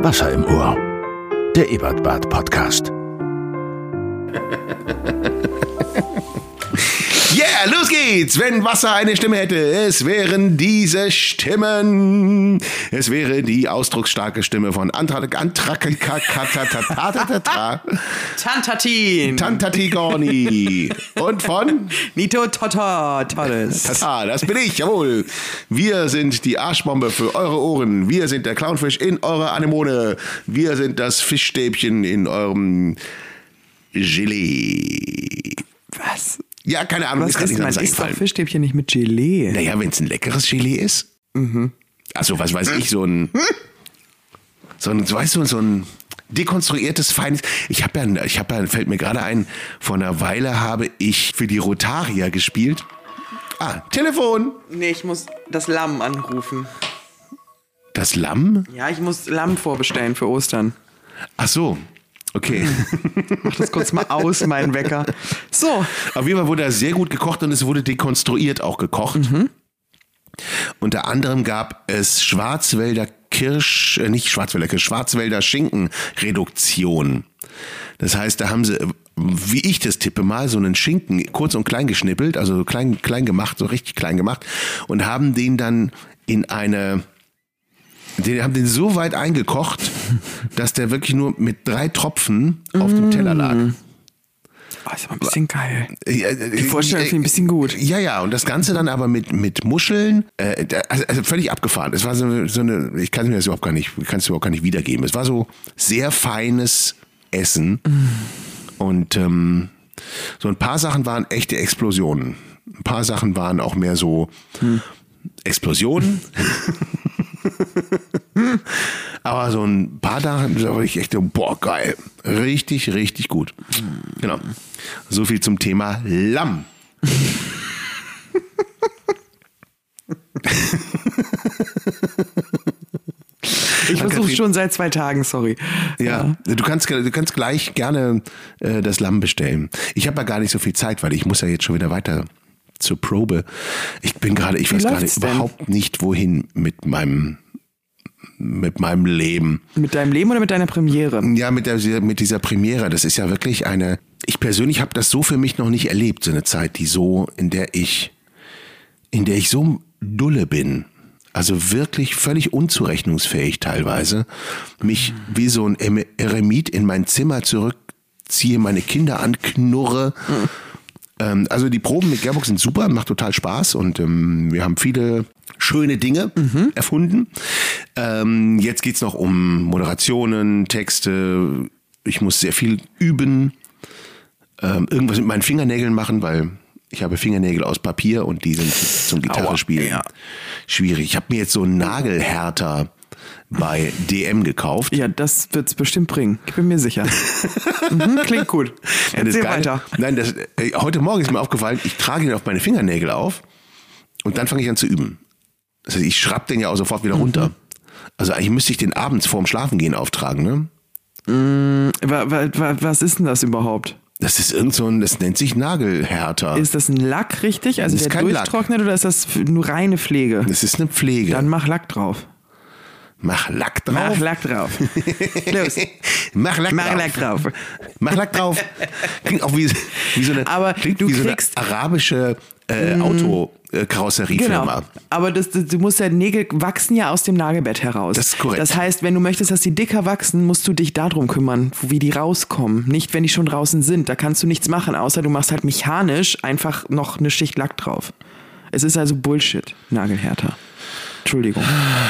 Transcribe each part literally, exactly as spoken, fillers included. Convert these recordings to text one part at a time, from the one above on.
Wasser im Ohr. Der Ebertbad Podcast. Yeah, los geht's! Wenn Wasser eine Stimme hätte, es wären diese Stimmen. Es wäre die ausdrucksstarke Stimme von Antrak Tantatin. Tantatigorni. Und von Nito Tota Tolles. Tata, das bin ich, jawohl. Wir sind die Arschbombe für eure Ohren. Wir sind der Clownfisch in eurer Anemone. Wir sind das Fischstäbchen in eurem Gelee. Was? Ja, keine Ahnung. Was ist man? Isst doch Fischstäbchen nicht mit Gelee? Naja, wenn es ein leckeres Gelee ist. Mhm. Also, was weiß ich, so ein, so ein, so, weißt du, so ein dekonstruiertes, feines. Ich habe ja, ich habe ja, fällt mir gerade ein, vor einer Weile habe ich für die Rotarier gespielt. Ah, Telefon. Nee, ich muss das Lamm anrufen. Das Lamm? Ja, ich muss Lamm vorbestellen für Ostern. Ach so. Okay. Mach das kurz mal aus, mein Wecker. So. Auf jeden Fall wurde da sehr gut gekocht und es wurde dekonstruiert auch gekocht. Mhm. Unter anderem gab es Schwarzwälder Kirsch, äh nicht Schwarzwälder Kirsch, Schwarzwälder Schinkenreduktion. Das heißt, da haben sie, wie ich das tippe mal, so einen Schinken kurz und klein geschnippelt, also klein, klein gemacht, so richtig klein gemacht und haben den dann in eine... Die haben den so weit eingekocht, dass der wirklich nur mit drei Tropfen auf dem Teller lag. Oh, ist aber ein bisschen geil. Die Vorstellung finde ich ein bisschen gut. Ja, ja, und das Ganze dann aber mit, mit Muscheln, äh, also, also völlig abgefahren. Es war so, so eine, ich kann es mir das überhaupt gar nicht, kann es überhaupt gar nicht wiedergeben. Es war so sehr feines Essen. Mm. Und ähm, so ein paar Sachen waren echte Explosionen. Ein paar Sachen waren auch mehr so hm. Explosionen. Aber so ein paar Tage, da war ich echt, boah, geil. Richtig, richtig gut. Genau. So viel zum Thema Lamm. Ich versuche schon seit zwei Tagen, sorry. Ja, ja. Du kannst, du kannst gleich gerne äh, das Lamm bestellen. Ich habe ja gar nicht so viel Zeit, weil ich muss ja jetzt schon wieder weiter zur Probe. Ich bin gerade, ich Wie weiß gerade überhaupt nicht, wohin mit meinem mit meinem Leben. Mit deinem Leben oder mit deiner Premiere? Ja, mit der mit dieser Premiere. Das ist ja wirklich eine. Ich persönlich habe das so für mich noch nicht erlebt, so eine Zeit, die so, in der ich, in der ich so dulle bin. Also wirklich völlig unzurechnungsfähig teilweise. Mich wie so ein Eremit in mein Zimmer zurückziehe, meine Kinder anknurre. Mhm. Also die Proben mit Gerbox sind super, macht total Spaß und ähm, wir haben viele schöne Dinge mhm. erfunden. Ähm, jetzt geht's noch um Moderationen, Texte. Ich muss sehr viel üben, ähm, irgendwas mit meinen Fingernägeln machen, weil ich habe Fingernägel aus Papier und die sind zum Gitarrespielen ja. schwierig. Ich habe mir jetzt so einen Nagelhärter bei D M gekauft. Ja, das wird's bestimmt bringen. Ich bin mir sicher. mhm, klingt gut. Erzähl weiter. Nein, das, äh, heute Morgen ist mir aufgefallen, ich trage den auf meine Fingernägel auf und dann fange ich an zu üben. Das heißt, ich schraub den ja auch sofort wieder mhm. runter. Also eigentlich müsste ich den abends vorm Schlafengehen auftragen, ne? Mm, wa, wa, wa, was ist denn das überhaupt? Das ist irgend so ein, das nennt sich Nagelhärter. Ist das ein Lack, richtig? Also der durchtrocknet Lack. Oder ist das nur reine Pflege? Das ist eine Pflege. Dann mach Lack drauf. Mach Lack drauf. Mach Lack drauf. Los. Mach Lack Mach drauf. Lack drauf. Mach Lack drauf. Klingt auch wie, wie so eine, aber klingt du wie kriegst, so eine arabische äh, Autokarosseriefirma. Genau. Aber das, das, du musst ja, Nägel wachsen ja aus dem Nagelbett heraus. Das ist korrekt. Das heißt, wenn du möchtest, dass die dicker wachsen, musst du dich darum kümmern, wie die rauskommen. Nicht, wenn die schon draußen sind. Da kannst du nichts machen, außer du machst halt mechanisch einfach noch eine Schicht Lack drauf. Es ist also Bullshit, Nagelhärter. Entschuldigung.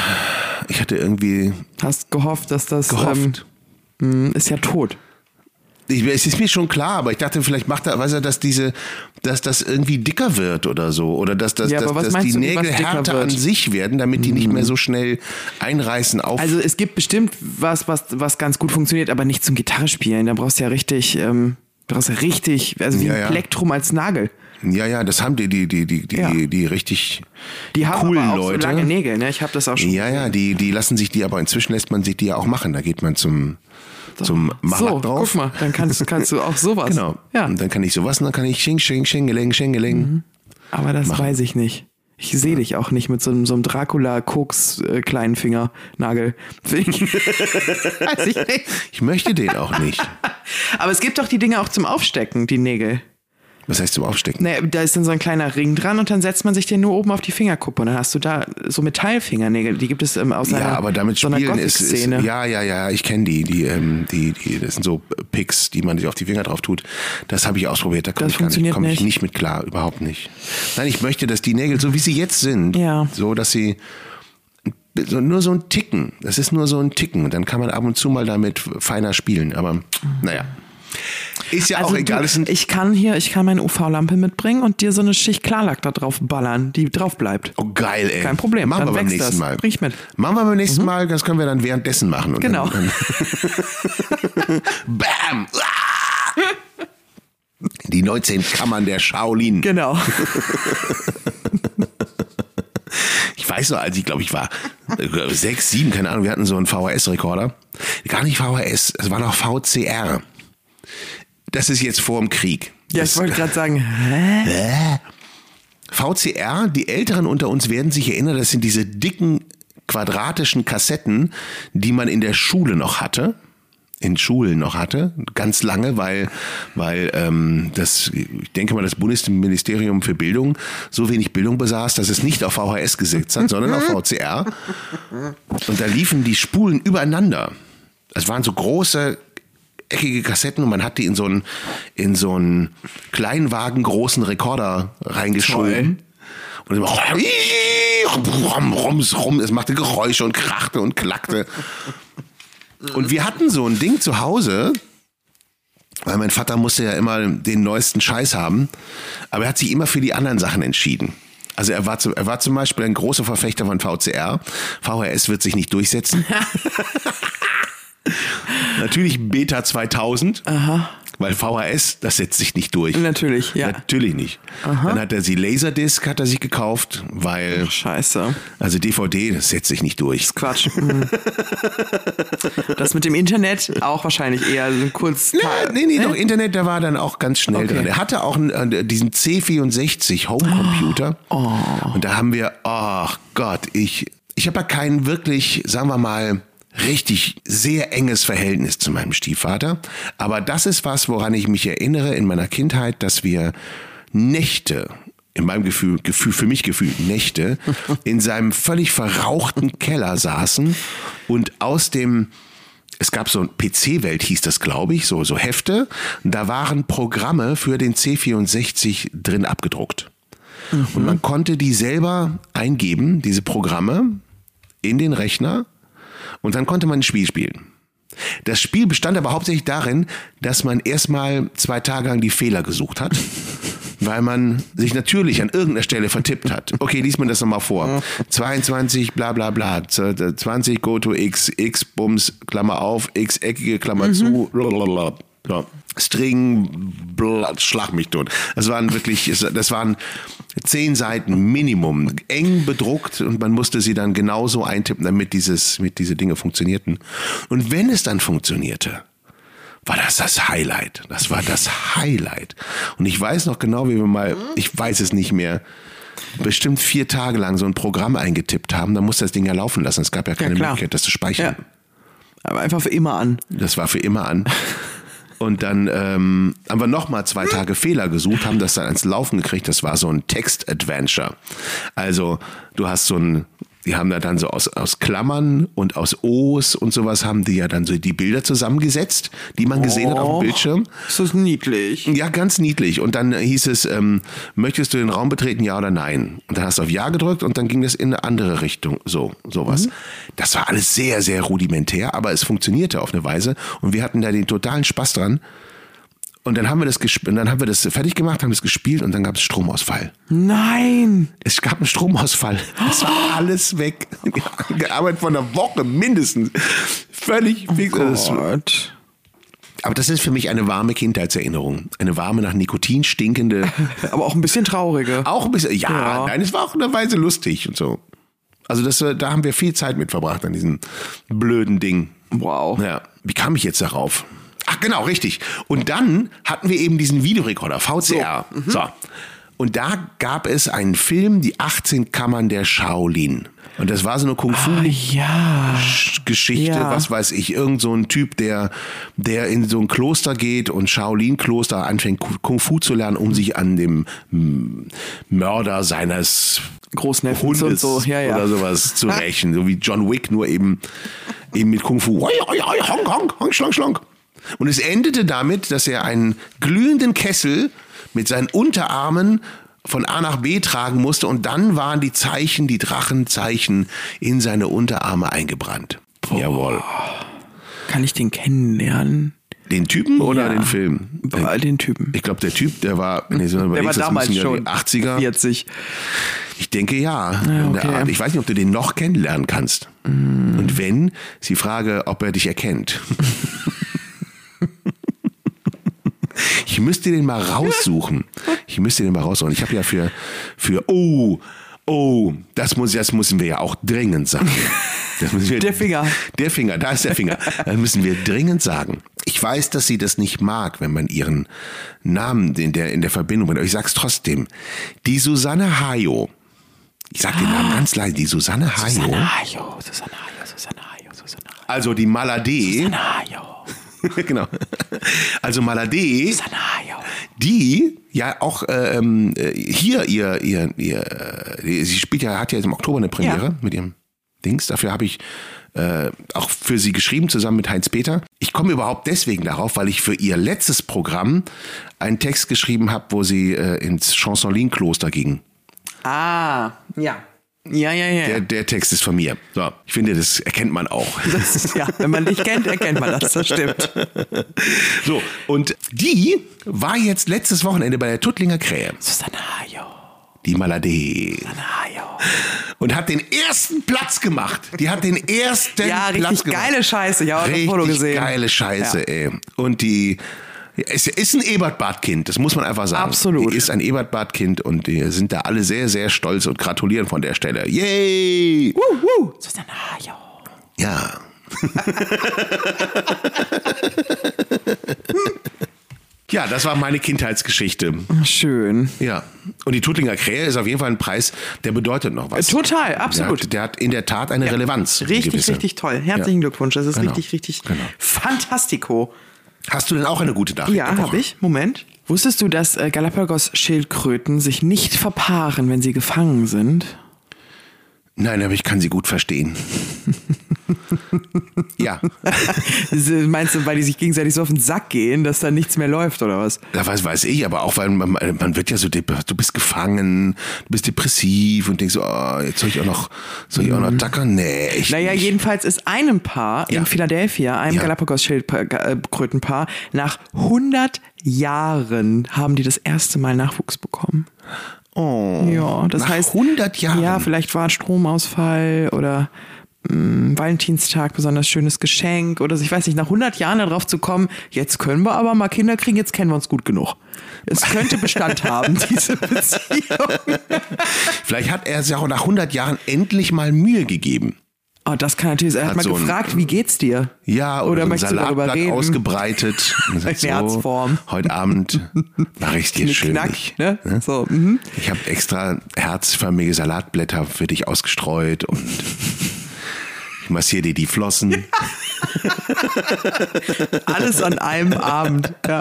Ich hatte irgendwie... Hast gehofft, dass das... Gehofft. Ähm, ist ja tot. Ich, es ist mir schon klar, aber ich dachte, vielleicht macht er, weiß er, dass diese, dass das irgendwie dicker wird oder so. Oder dass, dass, ja, dass, dass die du, Nägel härter an sich werden, damit die nicht mehr so schnell einreißen auf. Also es gibt bestimmt was, was, was ganz gut funktioniert, aber nicht zum Gitarrespielen. Da brauchst du ja richtig, ähm, brauchst du richtig, also wie ja, ein ja. Plektrum als Nagel. Ja, ja, das haben die, die, die, die, die, ja. die, die richtig die haben coolen aber auch Leute. So lange Nägel, ne? Ich habe das auch schon. Ja, ja, die, die lassen sich die, aber inzwischen lässt man sich die ja auch machen. Da geht man zum, zum Machlack so, drauf. Guck mal, dann kannst, kannst du auch sowas. Genau. Ja. Und dann kann ich sowas und dann kann ich Sching, Sching, Schingeling, Schingeling. Mhm. Aber das machen. weiß ich nicht. Ich sehe dich auch nicht mit so einem, so einem Dracula-Koks-kleinen Fingernagel. Weiß ich nicht. Ich möchte den auch nicht. Aber es gibt doch die Dinge auch zum Aufstecken, die Nägel. Was heißt zum Aufstecken? Naja, da ist dann so ein kleiner Ring dran und dann setzt man sich den nur oben auf die Fingerkuppe und dann hast du da so Metallfingernägel, die gibt es ähm, aus Ja, einer, aber damit so einer spielen ist, ist Gothic-Szene. ja, ja, ja, ich kenne die, die, ähm, die, die, das sind so Picks, die man sich auf die Finger drauf tut. Das habe ich ausprobiert, da komme ich gar nicht, komme ich nicht mit klar, überhaupt nicht. Nein, ich möchte, dass die Nägel, so wie sie jetzt sind, ja. so, dass sie so, nur so ein Ticken, das ist nur so ein Ticken und dann kann man ab und zu mal damit feiner spielen, aber naja. Ist ja also auch egal. Du, ich kann hier, ich kann meine U V-Lampe mitbringen und dir so eine Schicht Klarlack da drauf ballern, die drauf bleibt. Oh geil, ey. Kein Problem. Machen dann wir beim nächsten das. Mal. Bring ich mit. Machen wir beim nächsten mhm. Mal, das können wir dann währenddessen machen. Und genau. Dann, dann Bam! Die neunzehn Kammern der Shaolin. Genau. Ich weiß noch, als ich glaube, ich war sechs, sieben, keine Ahnung, wir hatten so einen V H S-Rekorder. Gar nicht V H S, es war noch V C R. Das ist jetzt vor dem Krieg. Ja, das, ich wollte gerade sagen, hä? Hä? V C R, die Älteren unter uns werden sich erinnern, das sind diese dicken, quadratischen Kassetten, die man in der Schule noch hatte. In Schulen noch hatte, ganz lange, weil, weil ähm, das, ich denke mal, das Bundesministerium für Bildung so wenig Bildung besaß, dass es nicht auf V H S gesetzt hat, sondern auf V C R. Und da liefen die Spulen übereinander. Es waren so große, eckige Kassetten und man hat die in so einen, in so einen Kleinwagen großen Rekorder reingeschoben. Und immer rum, rum, rum, es machte Geräusche und krachte und klackte. Und wir hatten so ein Ding zu Hause, weil mein Vater musste ja immer den neuesten Scheiß haben, aber er hat sich immer für die anderen Sachen entschieden. Also er war, zu, er war zum Beispiel ein großer Verfechter von V C R. V H S wird sich nicht durchsetzen. Natürlich Beta zweitausend. Aha. Weil V H S, das setzt sich nicht durch. Natürlich, ja. Natürlich nicht. Aha. Dann hat er sie Laserdisc, hat er sich gekauft, weil... Ach, scheiße. Also D V D, das setzt sich nicht durch. Das ist Quatsch. Das mit dem Internet auch wahrscheinlich eher so kurz... Ja, nee, nee, doch, Internet, der war dann auch ganz schnell okay. dran. Er hatte auch einen, diesen C vierundsechzig Homecomputer. Oh. Und da haben wir, ach Gott, ich... Ich habe ja keinen wirklich, sagen wir mal... richtig sehr enges Verhältnis zu meinem Stiefvater. Aber das ist was, woran ich mich erinnere in meiner Kindheit, dass wir Nächte, in meinem Gefühl, Gefühl für mich gefühlt Nächte, in seinem völlig verrauchten Keller saßen und aus dem, es gab so ein P C-Welt, hieß das, glaube ich, so, so Hefte, da waren Programme für den C vierundsechzig drin abgedruckt. Mhm. Und man konnte die selber eingeben, diese Programme, in den Rechner. Und dann konnte man ein Spiel spielen. Das Spiel bestand aber hauptsächlich darin, dass man erstmal zwei Tage lang die Fehler gesucht hat, weil man sich natürlich an irgendeiner Stelle vertippt hat. Okay, liest man das nochmal vor. zweiundzwanzig, bla bla bla, zwanzig, go to x, x, Bums, Klammer auf, x, eckige, Klammer mhm. zu, blablabla. So. String, bla, schlag mich tot. Das waren wirklich, das waren zehn Seiten Minimum, eng bedruckt und man musste sie dann genauso eintippen, damit dieses, mit diese Dinge funktionierten. Und wenn es dann funktionierte, war das das Highlight. Das war das Highlight. Und ich weiß noch genau, wie wir mal, ich weiß es nicht mehr, bestimmt vier Tage lang so ein Programm eingetippt haben. Da musste das Ding ja laufen lassen. Es gab ja keine ja, Möglichkeit, das zu speichern. Ja. Aber einfach für immer an. Das war für immer an. Und dann ähm, haben wir nochmal zwei Tage Fehler gesucht, haben das dann ans Laufen gekriegt. Das war so ein Text-Adventure. Also du hast so ein, die haben da dann so aus, aus Klammern und aus O's und sowas haben die ja dann so die Bilder zusammengesetzt, die man gesehen oh, hat auf dem Bildschirm. Ist das niedlich? Ja, ganz niedlich. Und dann hieß es, ähm, möchtest du den Raum betreten, ja oder nein? Und dann hast du auf Ja gedrückt und dann ging das in eine andere Richtung. So, sowas. Mhm. Das war alles sehr, sehr rudimentär, aber es funktionierte auf eine Weise und wir hatten da den totalen Spaß dran. Und dann haben wir das gesp- und dann haben wir das fertig gemacht, haben das gespielt und dann gab es Stromausfall. Nein! Es gab einen Stromausfall. Es war alles weg. Gearbeitet von einer Woche mindestens. Völlig fix. Oh Gott. Aber das ist für mich eine warme Kindheitserinnerung. Eine warme, nach Nikotin stinkende. Aber auch ein bisschen traurige. Auch ein bisschen, ja, ja. Nein, es war auch in einer Weise lustig und so. Also das, da haben wir viel Zeit mit verbracht an diesem blöden Ding. Wow. Ja. Wie kam ich jetzt darauf? Ach genau, richtig. Und dann hatten wir eben diesen Videorekorder, V C R. So. Mhm. So. Und da gab es einen Film, die achtzehn Kammern der Shaolin. Und das war so eine Kung-Fu-Geschichte, ah, ja. was weiß ich, irgend so ein Typ, der, der in so ein Kloster geht und Shaolin-Kloster anfängt, Kung-Fu zu lernen, um sich an dem Mörder seines Großneffens und so, ja, ja. oder sowas zu rächen. So wie John Wick, nur eben, eben mit Kung-Fu. Honk, honk, honk, schlank, schlank. Und es endete damit, dass er einen glühenden Kessel mit seinen Unterarmen von A nach B tragen musste und dann waren die Zeichen, die Drachenzeichen in seine Unterarme eingebrannt. Boah. Jawohl. Kann ich den kennenlernen? Den Typen oder Ja. den Film? Boah, den Typen. Ich glaube, der Typ, der war, wenn ich so Der war überlegst, das damals müssen ja schon die achtziger. vierzig. Ich denke ja. Ja, In der okay. Art. Ich weiß nicht, ob du den noch kennenlernen kannst. Mm. Und wenn, ist die Frage, ob er dich erkennt. Ich müsste den mal raussuchen. Ich müsste den mal raussuchen. Ich habe ja für, für, oh, oh, das, muss, das müssen wir ja auch dringend sagen. Das müssen wir, Der Finger. Der Finger, da ist der Finger. Das müssen wir dringend sagen. Ich weiß, dass sie das nicht mag, wenn man ihren Namen in der, in der Verbindung bringt. Aber ich sag's trotzdem. Die Susanne Hayo. Ich sag den Namen ganz leise. Die Susanne Hayo. Susanne Hayo, Susanne Hayo, Susanne Hayo, Susanne Hayo. Also die Maladé. Susanne Hayo. Genau. Also Maladé, Susanne Hayo. die ja auch ähm, hier ihr, ihr, ihr, sie spielt ja, hat ja im Oktober eine Premiere Ja. mit ihrem Dings. Dafür habe ich äh, auch für sie geschrieben, zusammen mit Heinz Peter. Ich komme überhaupt deswegen darauf, weil ich für ihr letztes Programm einen Text geschrieben habe, wo sie äh, ins Chansolin-Kloster ging. Ah, ja. Ja, ja, ja. Der, der Text ist von mir. So, ich finde, das erkennt man auch. Das ist, ja, wenn man dich kennt, erkennt man das, das stimmt. So, und die war jetzt letztes Wochenende bei der Tuttlinger Krähe. Susanne Hayo. Die Maladé. Susanne Hayo. Und hat den ersten Platz gemacht. Die hat den ersten Ja, Platz richtig gemacht. geile Scheiße. Ich habe auch das Richtig Foto gesehen. geile Scheiße, Ja. ey. Und die es ist ein Ebertbad-Kind, das muss man einfach sagen. Absolut. Die ist ein Ebertbad-Kind und die sind da alle sehr, sehr stolz und gratulieren von der Stelle. Yay! Wuh, wuh. Susanne Hayo. Ja. Ja, das war meine Kindheitsgeschichte. Schön. Ja. Und die Tuttlinger Krähe ist auf jeden Fall ein Preis, der bedeutet noch was. Total, absolut. Der hat, der hat in der Tat eine Relevanz. eine Richtig, gewisse. richtig toll. Herzlichen Ja. Glückwunsch. Das ist Genau. richtig, richtig Genau. fantastico. Hast du denn auch eine gute Nachricht? Ja, habe ich. Moment. Wusstest du, dass äh, Galapagos-Schildkröten sich nicht verpaaren, wenn sie gefangen sind? Nein, aber ich kann sie gut verstehen. Ja, Meinst du, weil die sich gegenseitig so auf den Sack gehen, dass da nichts mehr läuft oder was? das weiß, weiß ich, aber auch weil man, man wird ja so, dep- du bist gefangen, du bist depressiv und denkst so, oh, jetzt soll ich auch noch, soll ich auch noch tackern? Nee, ich Naja, nicht. jedenfalls ist einem Paar Ja. in Philadelphia, einem Ja. Galapagos-Schildkrötenpaar, nach hundert Jahren haben die das erste Mal Nachwuchs bekommen. Oh, Ja, das nach heißt, hundert Jahren. Ja, vielleicht war ein Stromausfall oder mh, Valentinstag, besonders schönes Geschenk oder so. Ich weiß nicht, nach hundert Jahren darauf zu kommen, jetzt können wir aber mal Kinder kriegen, jetzt kennen wir uns gut genug. Es könnte Bestand haben, diese Beziehung. Vielleicht hat er sich auch nach hundert Jahren endlich mal Mühe gegeben. Oh, das kann natürlich sein. Er hat, Hat mal so ein- gefragt, wie geht's dir? Ja, oder, Oder so ein möchtest du darüber Salatblatt reden? ausgebreitet. Und sagt In Herzform. Heute Abend mache ich dir Knick, schön. knack, ne? So, mhm. Ich habe extra herzförmige Salatblätter für dich ausgestreut und ich massiere dir die Flossen. Alles an einem Abend. Ja.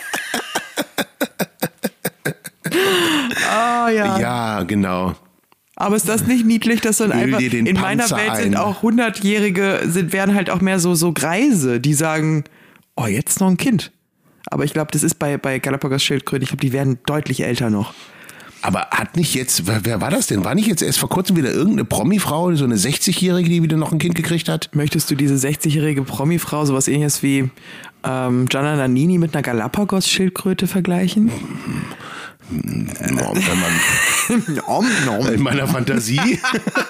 Ah, ja. Ja, genau. Aber ist das nicht niedlich, dass dann Öl einfach dir den in meiner Panzer Welt ein. sind auch hundertjährige, sind, werden halt auch mehr so, so Greise, die sagen, oh, jetzt noch ein Kind. Aber ich glaube, das ist bei, bei Galapagos-Schildkröten, ich glaube, die werden deutlich älter noch. Aber hat nicht jetzt, wer, wer war das denn? War nicht jetzt erst vor kurzem wieder irgendeine Promi-Frau, so eine sechzigjährige, die wieder noch ein Kind gekriegt hat? Möchtest du diese sechzigjährige Promi-Frau, sowas ähnliches wie ähm, Gianna Nannini mit einer Galapagos-Schildkröte vergleichen? Wenn man, Nom, nom. in meiner Fantasie.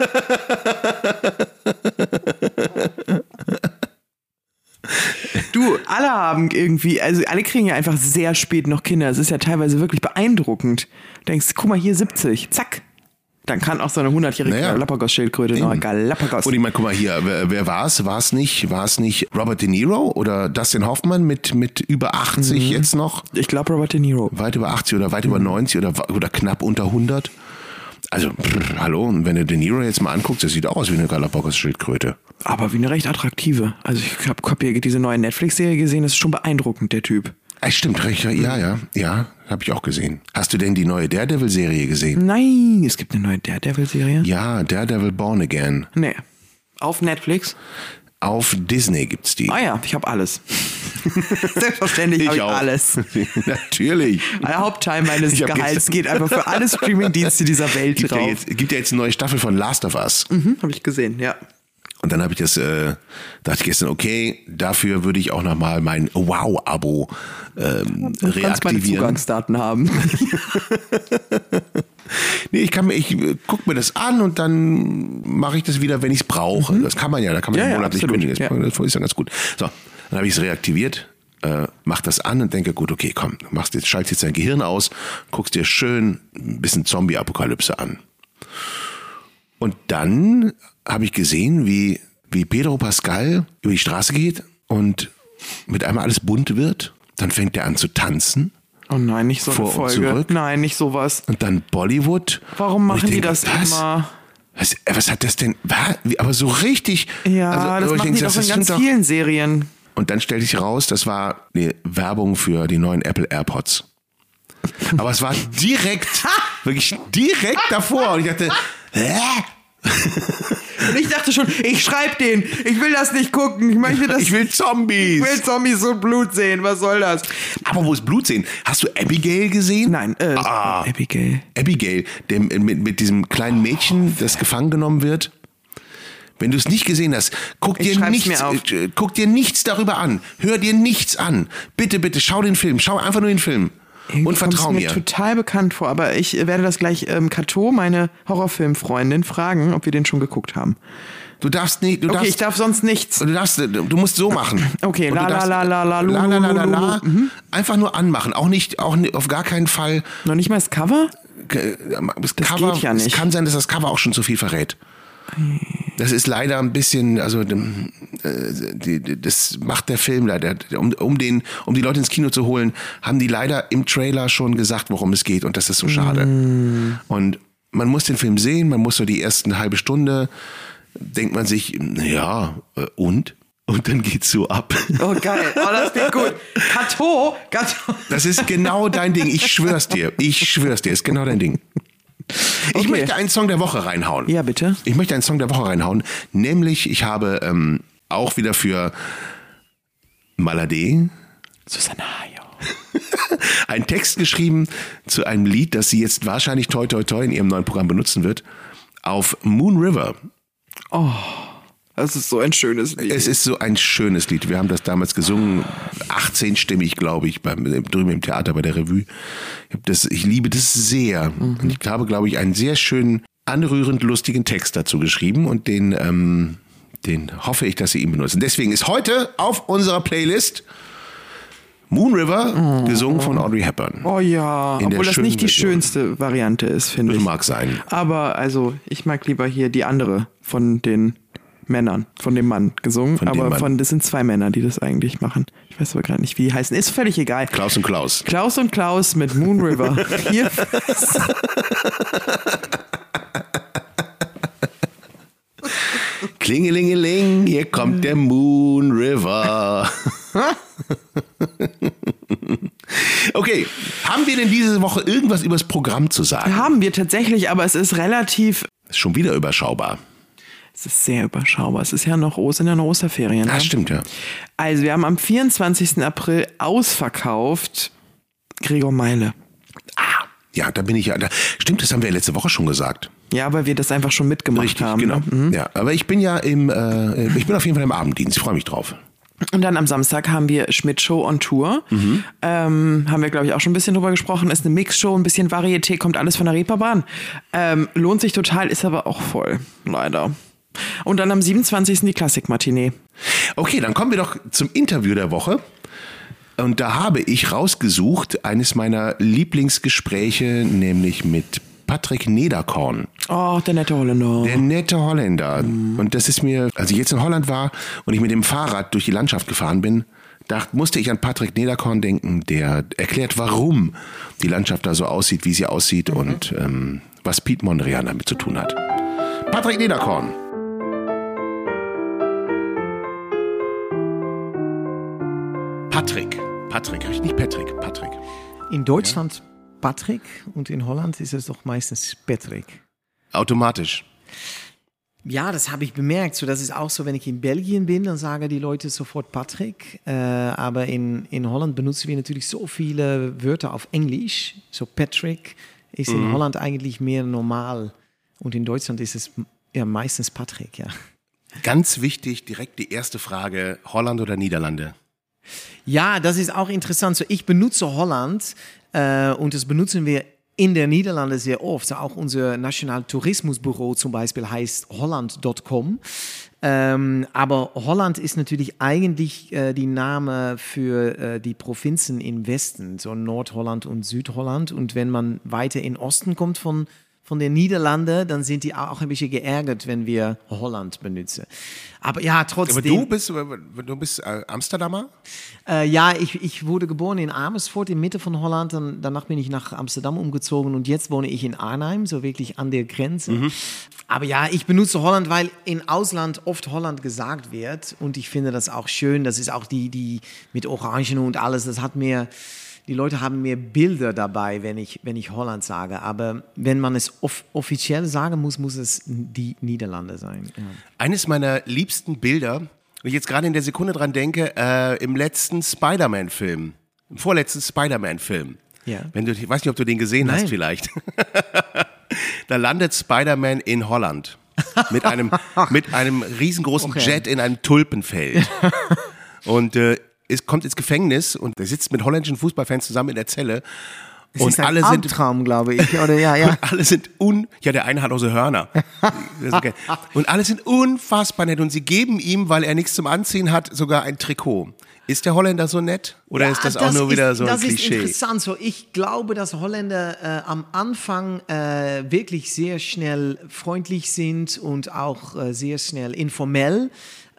Du, alle haben irgendwie, also alle kriegen ja einfach sehr spät noch Kinder. Es ist ja teilweise wirklich beeindruckend. Du denkst, guck mal hier siebzig, zack. Dann kann auch so eine hundertjährige Naja. Galapagos-Schildkröte noch Galapagos. Und ich meine, guck mal hier, wer, wer war es? War es nicht, war es nicht Robert De Niro oder Dustin Hoffmann mit, mit über achtzig Mhm. jetzt noch? Ich glaube Robert De Niro. Weit über achtzig oder weit über neunzig oder, oder knapp unter hundert? Also, pff, hallo, und wenn du De Niro jetzt mal anguckst, das sieht auch aus wie eine Galapagos-Schildkröte. Aber wie eine recht attraktive. Also ich habe hab hier diese neue Netflix-Serie gesehen, das ist schon beeindruckend, der Typ. Ah, stimmt, recht, ja, ja, ja, habe ich auch gesehen. Hast du denn die neue Daredevil-Serie gesehen? Nein, es gibt eine neue Daredevil-Serie? Ja, Daredevil Born Again. Nee. Auf Netflix? Auf Disney gibt's die. Ah ja, ich habe alles. Selbstverständlich habe ich auch. alles. Natürlich. Der Hauptteil meines Ich hab Gehalts gestern- geht einfach für alle Streaming-Dienste dieser Welt Gibt ja, drauf. jetzt, gibt ja jetzt eine neue Staffel von Last of Us. Mhm, habe ich gesehen, ja. Und dann habe ich das, äh, dachte ich gestern, okay, dafür würde ich auch nochmal mein Wow-Abo ähm, Du kannst meine reaktivieren. Zugangsdaten haben. Nee, ich kann mir, ich äh, guck mir das an und dann mache ich das wieder, wenn ich es brauche. Das kann man ja, da kann man Ja, ja, ja, monatlich absolut, kündigen. Das, ja. das ist ja ganz gut. So, dann habe ich es reaktiviert, äh, mach das an und denke, gut, okay, komm, du machst jetzt, schaltest jetzt dein Gehirn aus, guckst dir schön ein bisschen Zombie-Apokalypse an. Und dann habe ich gesehen, wie, wie Pedro Pascal über die Straße geht und mit einmal alles bunt wird. Dann fängt er an zu tanzen. Oh nein, nicht so eine Vor und Folge. zurück. Nein, nicht sowas. Und dann Bollywood. Warum Und machen ich die denke, das was? immer? Was, äh, was hat das denn? Was? Wie- Aber so richtig. Ja, also, das ich machen denke, die das doch in stimmt ganz doch. vielen Serien. Und dann stellte sich raus, das war eine Werbung für die neuen Apple AirPods. Aber es war direkt, wirklich direkt davor. Und ich dachte, hä? Und ich dachte schon, ich schreibe den. Ich will das nicht gucken. Ich möchte das. Ich will Zombies. Ich will Zombies und Blut sehen. Was soll das? Aber wo ist Blut sehen? Hast du Abigail gesehen? Nein, äh, Ah. Abigail. Abigail, dem, mit, mit diesem kleinen Mädchen, das gefangen genommen wird. Wenn du es nicht gesehen hast, guck Ich dir, schreib's nichts, mir auf. äh, guck dir nichts darüber an. Hör dir nichts an. Bitte, bitte, schau den Film. Schau einfach nur den Film. Irgendwie Und vertrau kommt's mir. mir total bekannt vor, aber ich werde das gleich ähm, Kato, meine Horrorfilmfreundin, fragen, ob wir den schon geguckt haben. Du darfst nicht, du Okay, darfst, ich darf sonst nichts. du darfst, du musst so machen. Okay, Und du la, la, darfst- la, la, la, lu, la, la, la, la, lu, la. lu, lu. Einfach nur anmachen. Auch nicht, auch ni- auf gar keinen Fall. Noch nicht mal das Cover? äh, Das, Das Cover, geht ja nicht. Es kann sein, dass das Cover auch schon zu viel verrät. Das ist leider ein bisschen, also dem, äh, die, die, das macht der Film leider. Um, um, den, um die Leute ins Kino zu holen, haben die leider im Trailer schon gesagt, worum es geht. Und das ist so schade. Mm. Und man muss den Film sehen, man muss so die ersten halbe Stunde, denkt man sich, ja, äh, und? Und dann geht's so ab. Oh, geil. Oh, das klingt gut. Kato, Kato. Das ist genau dein Ding. Ich schwör's dir. Ich schwör's dir. Ist genau dein Ding. Ich Okay. möchte einen Song der Woche reinhauen. Ja, bitte. Ich möchte einen Song der Woche reinhauen. Nämlich, ich habe ähm, auch wieder für Malade Susanna Hayo. einen Text geschrieben zu einem Lied, das sie jetzt wahrscheinlich toi toi toi in ihrem neuen Programm benutzen wird. Auf Moon River. Das ist so ein schönes Lied. Es ist so ein schönes Lied. Wir haben das damals gesungen, achtzehnstimmig, glaube ich, beim, drüben im Theater bei der Revue. Ich, hab das, ich liebe das sehr. Und ich habe, glaube ich, einen sehr schönen, anrührend lustigen Text dazu geschrieben und den, ähm, den hoffe ich, dass Sie ihn benutzen. Deswegen ist heute auf unserer Playlist Moon River, gesungen von Audrey Hepburn. Oh ja, In der obwohl das schönen nicht die Version. schönste Variante ist, finde Das ich. mag sein. Aber also, ich mag lieber hier die andere von den Männern, von dem Mann gesungen. Von dem aber Mann. von das sind zwei Männer, die das eigentlich machen. Ich weiß aber gerade nicht, wie die heißen. Ist völlig egal. Klaus und Klaus. Klaus und Klaus mit Moon River. Hier. Klingelingeling, hier kommt der Moon River. Okay, haben wir denn diese Woche irgendwas übers Programm zu sagen? Haben wir tatsächlich, aber es ist relativ, Ist schon wieder überschaubar. es ist sehr überschaubar. Es ist ja noch, Ost- sind ja noch Osterferien. Ah, Ne? stimmt, ja. Also wir haben am vierundzwanzigsten April ausverkauft Gregor Meile. Ja, da bin ich ja. Da, stimmt, das haben wir letzte Woche schon gesagt. Ja, weil wir das einfach schon mitgemacht Richtig, haben. genau. Ne? Mhm. Ja, aber ich bin ja im, äh, ich bin auf jeden Fall im Abenddienst. Ich freue mich drauf. Und dann am Samstag haben wir Schmidt Show on Tour. Mhm. Ähm, haben wir, glaube ich, auch schon ein bisschen drüber gesprochen. Ist eine Mixshow, ein bisschen Varieté, kommt alles von der Reeperbahn. Ähm, lohnt sich total, ist aber auch voll, leider. Und dann am siebenundzwanzigsten die Klassik-Matinee. Okay, dann kommen wir doch zum Interview der Woche. Und da habe ich rausgesucht eines meiner Lieblingsgespräche, nämlich mit Patrick Nederkorn. Oh, der nette Holländer. Der nette Holländer. Mhm. Und das ist mir, als ich jetzt in Holland war und ich mit dem Fahrrad durch die Landschaft gefahren bin, da musste ich an Patrick Nederkorn denken, der erklärt, warum die Landschaft da so aussieht, wie sie aussieht mhm. und ähm, was Piet Mondrian damit zu tun hat. Patrick Nederkorn. Patrick. Patrick, nicht Patrick, Patrick. In Deutschland ja. Patrick und in Holland ist es doch meistens Patrick. Automatisch. Ja, das habe ich bemerkt. So, das ist auch so, wenn ich in Belgien bin, dann sagen die Leute sofort Patrick. Äh, aber in, in Holland benutzen wir natürlich so viele Wörter auf Englisch. So Patrick ist mhm. in Holland eigentlich mehr normal. Und in Deutschland ist es ja meistens Patrick, ja. Ganz wichtig, direkt die erste Frage, Holland oder Niederlande? Ja, das ist auch interessant. So, ich benutze Holland äh, und das benutzen wir in der Niederlande sehr oft. So, auch unser National Tourismusbüro zum Beispiel heißt holland Punkt com. Ähm, aber Holland ist natürlich eigentlich äh, die Name für äh, die Provinzen im Westen, so Nordholland und Südholland. Und wenn man weiter in Osten kommt von von den Niederlanden, dann sind die auch ein bisschen geärgert, wenn wir Holland benutzen. Aber ja, trotzdem. Aber du bist, du bist äh, Amsterdamer? Äh, ja, ich, ich wurde geboren in Amersfoort, in Mitte von Holland. Dann, danach bin ich nach Amsterdam umgezogen und jetzt wohne ich in Arnhem, so wirklich an der Grenze. Mhm. Aber ja, ich benutze Holland, weil im Ausland oft Holland gesagt wird und ich finde das auch schön. Das ist auch die, die mit Orangen und alles, das hat mir... Die Leute haben mehr Bilder dabei, wenn ich, wenn ich Holland sage. Aber wenn man es off- offiziell sagen muss, muss es die Niederlande sein. Ja. Eines meiner liebsten Bilder, wenn ich jetzt gerade in der Sekunde dran denke, äh, im letzten Spider-Man-Film, im vorletzten Spider-Man-Film. Ja. Wenn du, ich weiß nicht, ob du den gesehen Nein. hast vielleicht. Da landet Spider-Man in Holland mit einem, mit einem riesengroßen okay. Jet in einem Tulpenfeld. Und äh, ist, kommt ins Gefängnis und er sitzt mit holländischen Fußballfans zusammen in der Zelle. Das und ist ein alle Albtraum, sind, glaube ich. Oder, ja, ja. Und alle sind un... Ja, der eine hat auch so Hörner. Okay. Und alle sind unfassbar nett und sie geben ihm, weil er nichts zum Anziehen hat, sogar ein Trikot. Ist der Holländer so nett? Oder ja, ist das, das auch nur ist, wieder so ein das Klischee? Das ist interessant. So, ich glaube, dass Holländer äh, am Anfang äh, wirklich sehr schnell freundlich sind und auch äh, sehr schnell informell.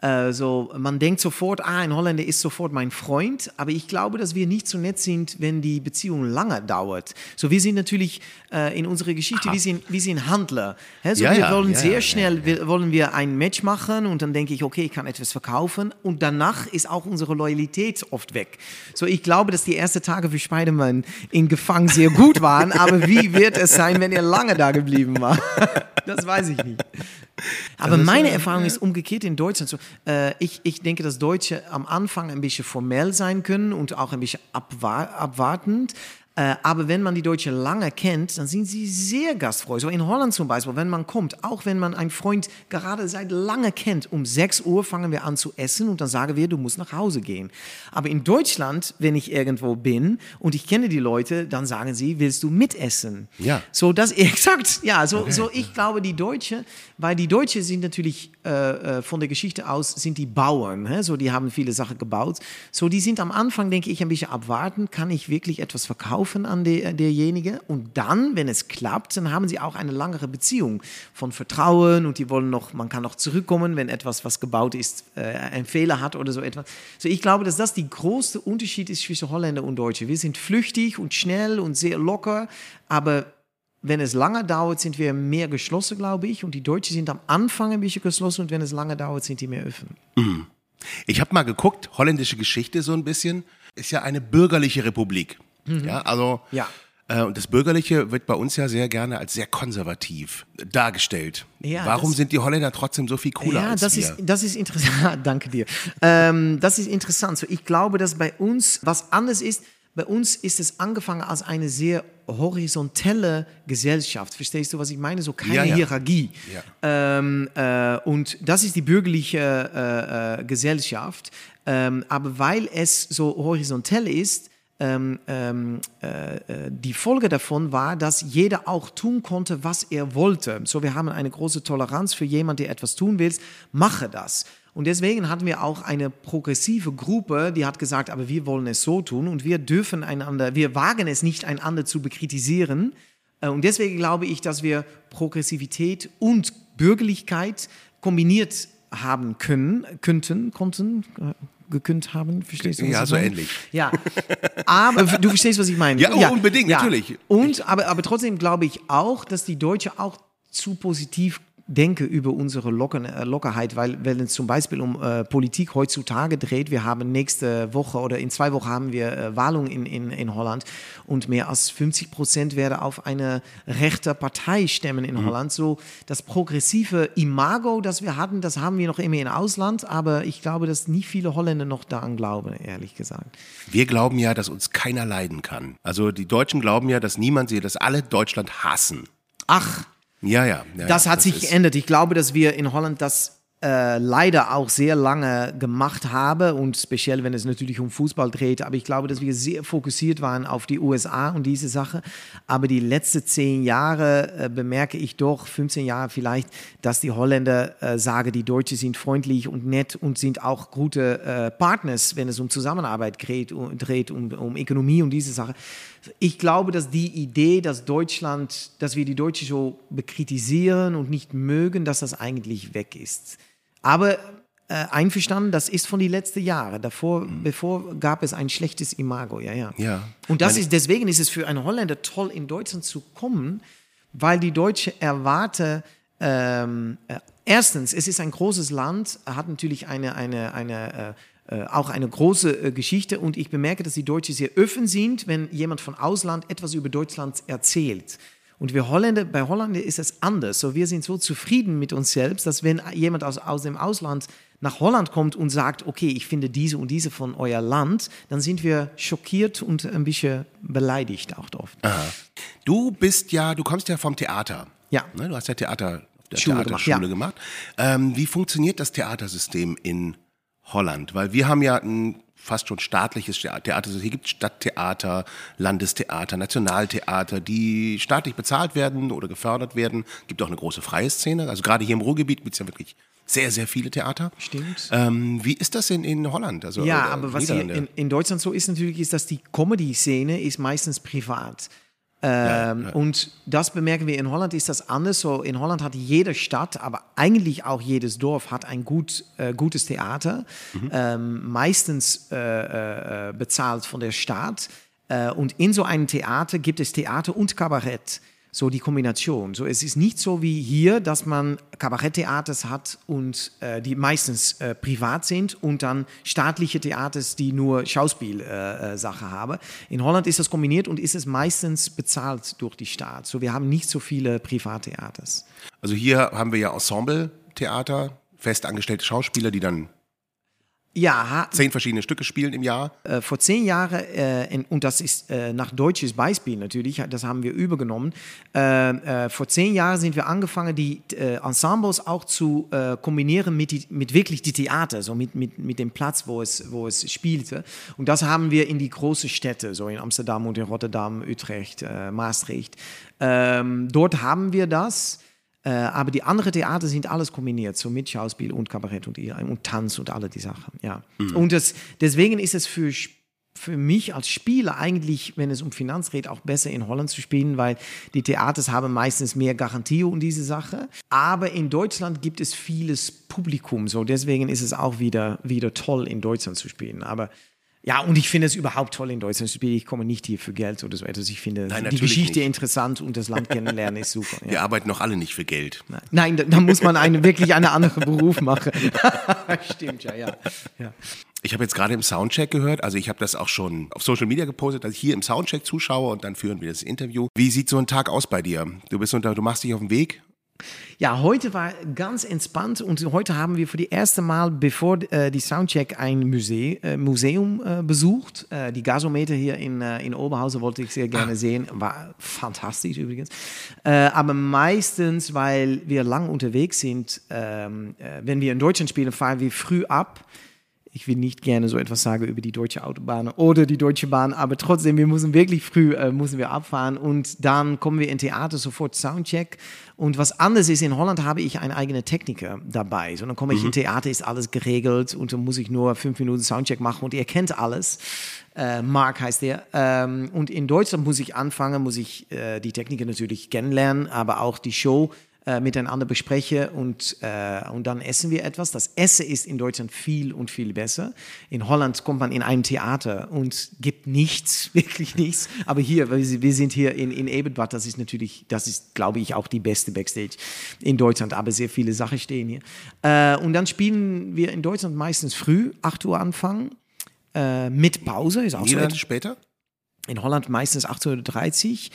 So, man denkt sofort, ah, ein Holländer ist sofort mein Freund, aber ich glaube, dass wir nicht so nett sind, wenn die Beziehung lange dauert. So, wir sind natürlich äh, in unserer Geschichte, wir sind, wir sind Handler. He? So, ja, wir ja, wollen ja, sehr ja, schnell, ja. Wir, wollen wir ein Match machen und dann denke ich, okay, ich kann etwas verkaufen und danach ist auch unsere Loyalität oft weg. So, ich glaube, dass die ersten Tage für Spider-Man in Gefangen sehr gut waren, aber wie wird es sein, wenn er lange da geblieben war? Das weiß ich nicht. Aber meine Erfahrung ist umgekehrt in Deutschland. So, äh, ich, ich denke, dass Deutsche am Anfang ein bisschen formell sein können und auch ein bisschen abwa- abwartend. Äh, aber wenn man die Deutschen lange kennt, dann sind sie sehr gastfreundlich. So in Holland zum Beispiel, wenn man kommt, auch wenn man einen Freund gerade seit lange kennt, um sechs Uhr fangen wir an zu essen und dann sagen wir, du musst nach Hause gehen. Aber in Deutschland, wenn ich irgendwo bin und ich kenne die Leute, dann sagen sie, willst du mitessen? Ja. So, das exakt, ja, so, Okay. so ich glaube, die Deutschen, weil die Deutschen sind natürlich äh, von der Geschichte aus, sind die Bauern, hä? So, die haben viele Sachen gebaut. So, die sind am Anfang, denke ich, ein bisschen abwarten, kann ich wirklich etwas verkaufen an der, derjenige und dann, wenn es klappt, dann haben sie auch eine langere Beziehung von Vertrauen und die wollen noch, man kann noch zurückkommen, wenn etwas, was gebaut ist, äh, einen Fehler hat oder so etwas. So, ich glaube, dass das der größte Unterschied ist zwischen Holländer und Deutsche. Wir sind flüchtig und schnell und sehr locker, aber wenn es lange dauert, sind wir mehr geschlossen, glaube ich, und die Deutschen sind am Anfang ein bisschen geschlossen und wenn es lange dauert, sind die mehr offen. Mhm. Ich habe mal geguckt, holländische Geschichte so ein bisschen, ist ja eine bürgerliche Republik. Mhm. Ja, also ja. Äh, und das Bürgerliche wird bei uns ja sehr gerne als sehr konservativ dargestellt. Ja, Warum das, sind die Holländer trotzdem so viel cooler ja, als das wir? Ist, das ist interessant. Danke dir. Ähm, das ist interessant. So, ich glaube, dass bei uns was anders ist. Bei uns ist es angefangen als eine sehr horizontelle Gesellschaft. Verstehst du, was ich meine? So keine ja, ja. Hierarchie. Ja. Ähm, äh, und das ist die bürgerliche äh, äh, Gesellschaft. Ähm, aber weil es so horizontell ist, Ähm, ähm, äh, die Folge davon war, dass jeder auch tun konnte, was er wollte. So, wir haben eine große Toleranz für jemanden, der etwas tun will, mache das. Und deswegen hatten wir auch eine progressive Gruppe, die hat gesagt, aber wir wollen es so tun und wir dürfen einander, wir wagen es nicht, einander zu bekritisieren, Äh, und deswegen glaube ich, dass wir Progressivität und Bürgerlichkeit kombiniert haben können, könnten, konnten, äh, gekündigt haben, verstehst du? Was ja, ich so meine? ähnlich. Ja, aber du verstehst, was ich meine. Ja, oh, unbedingt, natürlich. Und, aber, aber trotzdem glaube ich auch, dass die Deutschen auch zu positiv denke über unsere Locker, äh, Lockerheit, weil wenn es zum Beispiel um äh, Politik heutzutage dreht, wir haben nächste Woche oder in zwei Wochen haben wir äh, Wahlen in, in, in Holland und mehr als fünfzig Prozent werden auf eine rechte Partei stemmen in mhm. Holland. So das progressive Imago, das wir hatten, das haben wir noch immer im Ausland, aber ich glaube, dass nicht viele Holländer noch daran glauben, ehrlich gesagt. Wir glauben ja, dass uns keiner leiden kann. Also die Deutschen glauben ja, dass niemand sie, dass alle Deutschland hassen. Ach, Ja, ja. ja das hat das sich geändert. Ich glaube, dass wir in Holland das äh, leider auch sehr lange gemacht haben und speziell, wenn es natürlich um Fußball dreht. Aber ich glaube, dass wir sehr fokussiert waren auf die U S A und diese Sache. Aber die letzten zehn Jahre äh, bemerke ich doch, fünfzehn Jahre vielleicht, dass die Holländer äh, sagen, die Deutschen sind freundlich und nett und sind auch gute äh, Partners, wenn es um Zusammenarbeit dreht, um, dreht um, um Ökonomie und diese Sache. Ich glaube, dass die Idee, dass Deutschland, dass wir die Deutschen so bekritisieren und nicht mögen, dass das eigentlich weg ist. Aber äh, einverstanden, das ist von den letzten Jahren. Davor, mhm. bevor gab es ein schlechtes Imago, ja, ja. ja. Und das ist, deswegen ist es für einen Holländer toll, in Deutschland zu kommen, weil die Deutschen erwarten, ähm, äh, erstens, es ist ein großes Land, hat natürlich eine, eine, eine äh, auch eine große äh, Geschichte und ich bemerke, dass die Deutschen sehr offen sind, wenn jemand von Ausland etwas über Deutschland erzählt. Und wir Holländer, bei Holländer ist es anders. So, wir sind so zufrieden mit uns selbst, dass wenn jemand aus, aus dem Ausland nach Holland kommt und sagt, okay, ich finde diese und diese von euer Land, dann sind wir schockiert und ein bisschen beleidigt auch oft. Aha. Du bist ja, du kommst ja vom Theater. Ja. Ne, du hast ja Theater, Schule Theaterschule gemacht. gemacht. Ja. Ähm, wie funktioniert das Theatersystem in Holland? Weil wir haben ja ein fast schon staatliches Theater. Hier gibt es Stadttheater, Landestheater, Nationaltheater, die staatlich bezahlt werden oder gefördert werden. Es gibt auch eine große freie Szene. Also gerade hier im Ruhrgebiet gibt es ja wirklich sehr, sehr viele Theater. Stimmt. Ähm, wie ist das in, in Holland? Also, ja, oder aber was hier in, in Deutschland so ist natürlich, ist, dass die Comedy-Szene ist meistens privat. Ähm, ja, ja. Und das bemerken wir in Holland, ist das anders. So, in Holland hat jede Stadt, aber eigentlich auch jedes Dorf hat ein gut, äh, gutes Theater, mhm. ähm, meistens äh, äh, bezahlt von der Stadt. Äh, und in so einem Theater gibt es Theater und Kabarett. So die Kombination. So, es ist nicht so wie hier, dass man Kabaretttheaters hat und äh, die meistens äh, privat sind und dann staatliche Theaters, die nur Schauspielsache äh, haben. In Holland ist das kombiniert und ist es meistens bezahlt durch die Staat. So, wir haben nicht so viele Privattheaters. Also hier haben wir ja Ensemble-Theater, festangestellte Schauspieler, die dann Ja, zehn verschiedene Stücke spielen im Jahr. Äh, vor zehn Jahren, äh, in, und das ist äh, nach deutsches Beispiel natürlich, das haben wir übergenommen, äh, äh, vor zehn Jahren sind wir angefangen, die äh, Ensembles auch zu äh, kombinieren mit, die, mit wirklich die Theater, so mit, mit, mit dem Platz, wo es, wo es spielte. Und das haben wir in die großen Städte, so in Amsterdam und in Rotterdam, Utrecht, äh, Maastricht. Ähm, dort haben wir das. Äh, aber die anderen Theater sind alles kombiniert, so mit Schauspiel und Kabarett und, und Tanz und alle die Sachen. Ja. Mhm. Und das, deswegen ist es für, für mich als Spieler eigentlich, wenn es um Finanz geht, auch besser in Holland zu spielen, weil die Theaters haben meistens mehr Garantie um diese Sache. Aber in Deutschland gibt es vieles Publikum, so deswegen ist es auch wieder, wieder toll, in Deutschland zu spielen. Aber ja, und ich finde es überhaupt toll, in Deutschland zu spielen. Ich komme nicht hier für Geld oder so etwas. Ich finde Nein, die Geschichte nicht. interessant und das Land kennenlernen ist super. Ja. Wir arbeiten noch alle nicht für Geld. Nein, Nein da, da muss man eine, wirklich einen anderen Beruf machen. Stimmt, ja, ja. ja. Ich habe jetzt gerade im Soundcheck gehört, also ich habe das auch schon auf Social Media gepostet, dass ich hier im Soundcheck zuschaue und dann führen wir das Interview. Wie sieht so ein Tag aus bei dir? Du bist unter, du machst dich auf den Weg? Ja, heute war ganz entspannt und heute haben wir für die erste Mal, bevor äh, die Soundcheck, ein Muse äh, Museum äh, besucht. Äh, die Gasometer hier in, äh, in Oberhausen wollte ich sehr gerne ah. sehen. War fantastisch übrigens. Äh, aber meistens, weil wir lang unterwegs sind, ähm, äh, wenn wir in Deutschland spielen, fahren wir früh ab. ich will nicht gerne so etwas sagen über die deutsche Autobahn oder die Deutsche Bahn, aber trotzdem, wir müssen wirklich früh äh, müssen wir abfahren und dann kommen wir in Theater, sofort Soundcheck. Und was anders ist, in Holland habe ich einen eigenen Techniker dabei. So, dann komme ich mhm. in Theater, ist alles geregelt und dann muss ich nur fünf Minuten Soundcheck machen und er kennt alles. Äh, Mark heißt er. Ähm, und in Deutschland muss ich anfangen, muss ich äh, die Techniker natürlich kennenlernen, aber auch die Show äh, miteinander besprechen und, äh, und dann essen wir etwas. Das Essen ist in Deutschland viel und viel besser. In Holland kommt man in ein Theater und gibt nichts, wirklich nichts. Aber hier, wir sind hier in, in Ebenbad, das ist natürlich, das ist, glaube ich, auch die beste Backstage in Deutschland, aber sehr viele Sachen stehen hier. Äh, und dann spielen wir in Deutschland meistens früh, acht Uhr anfangen, äh, mit Pause. Ist auch Wie so lange später? In Holland meistens achtzehn Uhr dreißig,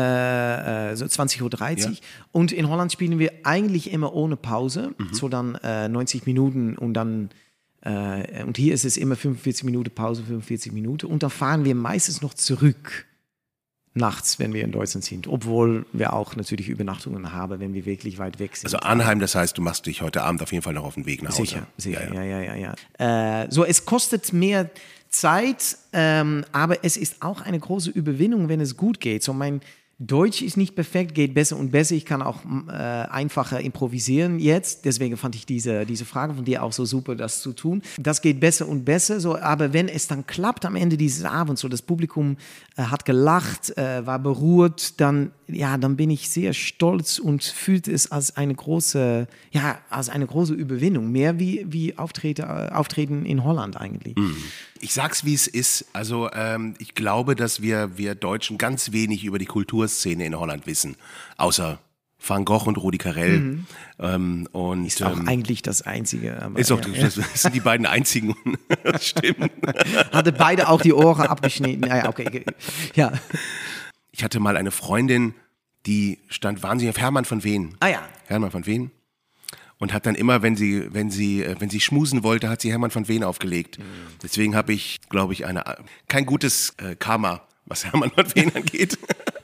äh, so zwanzig Uhr dreißig. Ja. Und in Holland spielen wir eigentlich immer ohne Pause, mhm. so dann äh, neunzig Minuten und dann, äh, und hier ist es immer fünfundvierzig Minuten Pause, fünfundvierzig Minuten. Und dann fahren wir meistens noch zurück nachts, wenn wir in Deutschland sind, obwohl wir auch natürlich Übernachtungen haben, wenn wir wirklich weit weg sind. Also Arnheim, das heißt, du machst dich heute Abend auf jeden Fall noch auf den Weg nach Hause. Sicher, sicher, ja, ja, ja. ja, ja. Äh, so, es kostet mehr Zeit, ähm, aber es ist auch eine große Überwindung, wenn es gut geht. So, mein Deutsch ist nicht perfekt, geht besser und besser. Ich kann auch äh, einfacher improvisieren jetzt. Deswegen fand ich diese, diese Frage von dir auch so super, das zu tun. Das geht besser und besser. So, aber wenn es dann klappt am Ende dieses Abends, so das Publikum äh, hat gelacht, äh, war beruhigt, dann, ja, dann bin ich sehr stolz und fühlt es als eine große, ja, als eine große Überwindung. Mehr wie, wie Auftrete, äh, Auftreten in Holland eigentlich. Mhm. Ich sag's, wie es ist. Also ähm, ich glaube, dass wir, wir Deutschen ganz wenig über die Kulturszene in Holland wissen. Außer Van Gogh und Rudi Carrell. Mhm. Ähm, und, ist auch ähm, eigentlich das Einzige. Aber, ist auch, ja, das ja. sind die beiden einzigen. Stimmt. Hatte beide auch die Ohren abgeschnitten. Ja, okay. Ja. Ich hatte mal eine Freundin, die stand wahnsinnig auf Hermann von Veen. Ah ja. Hermann von Veen. Und hat dann immer, wenn sie, wenn sie, wenn sie schmusen wollte, hat sie Hermann von Veen aufgelegt. Mhm. Deswegen habe ich, glaube ich, eine, kein gutes äh, Karma, was Hermann von Veen angeht.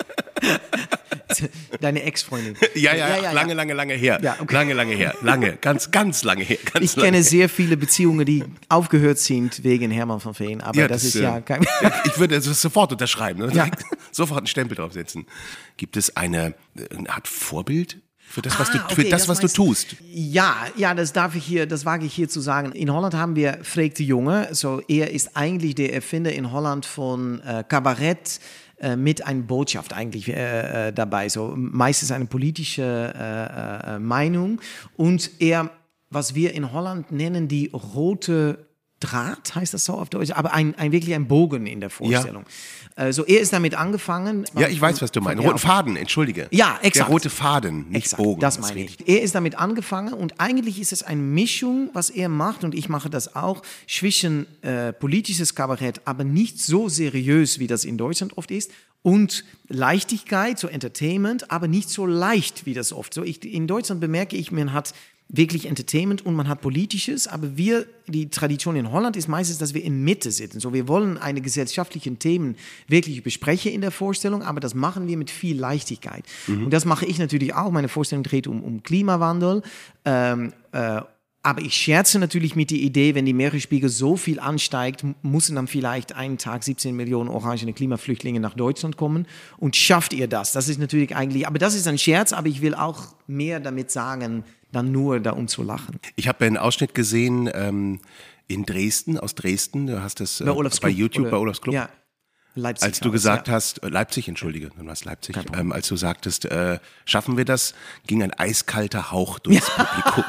Deine Ex-Freundin. Ja, ja, ja, ja, lange, ja. lange, lange her. Ja, okay. Lange, lange her. Lange, ganz, ganz lange her. Ganz ich kenne her. sehr viele Beziehungen, die aufgehört sind wegen Hermann von Veen, aber ja, das, das ist ja kein... Ich würde das sofort unterschreiben, ne? Ja. Sofort einen Stempel draufsetzen. Gibt es eine, eine Art Vorbild? Für das, was, ah, du, okay, für das, das was heißt, du tust. Ja, ja, das darf ich hier, das wage ich hier zu sagen. In Holland haben wir Freek de Jonge. So, er ist eigentlich der Erfinder in Holland von äh, Kabarett äh, mit einer Botschaft eigentlich äh, äh, dabei. So, meistens eine politische äh, äh, Meinung. Und er, was wir in Holland nennen, die rote Draht, heißt das so auf Deutsch, aber ein, ein wirklich ein Bogen in der Vorstellung. Ja. Also er ist damit angefangen. Ja, ich weiß, was du meinst. Roten Faden, entschuldige. Ja, exakt. Der rote Faden, nicht exakt, Bogen. Das meine ich. Er ist damit angefangen und eigentlich ist es eine Mischung, was er macht und ich mache das auch, zwischen äh, politisches Kabarett, aber nicht so seriös, wie das in Deutschland oft ist, und Leichtigkeit, so Entertainment, aber nicht so leicht, wie das oft so. Ich, in Deutschland bemerke ich, man hat wirklich Entertainment und man hat Politisches, aber wir, die Tradition in Holland ist meistens, dass wir in Mitte sitzen. So, wir wollen eine gesellschaftlichen Themen wirklich besprechen in der Vorstellung, aber das machen wir mit viel Leichtigkeit. Mhm. Und das mache ich natürlich auch. Meine Vorstellung dreht um, um Klimawandel, ähm, äh, aber ich scherze natürlich mit der Idee, wenn die Meeresspiegel so viel ansteigt, müssen dann vielleicht einen Tag siebzehn Millionen orangene Klimaflüchtlinge nach Deutschland kommen. Und schafft ihr das? Das ist natürlich eigentlich, aber das ist ein Scherz, aber ich will auch mehr damit sagen, dann nur da um zu lachen. Ich habe einen Ausschnitt gesehen ähm, in Dresden, aus Dresden, du hast das äh, bei, bei YouTube, oder, bei Olafs Club. Ja. Leipzig. Als du gesagt ja. hast, Leipzig, entschuldige, dann war es Leipzig, ähm, als du sagtest, äh, schaffen wir das, ging ein eiskalter Hauch durchs ja. Publikum.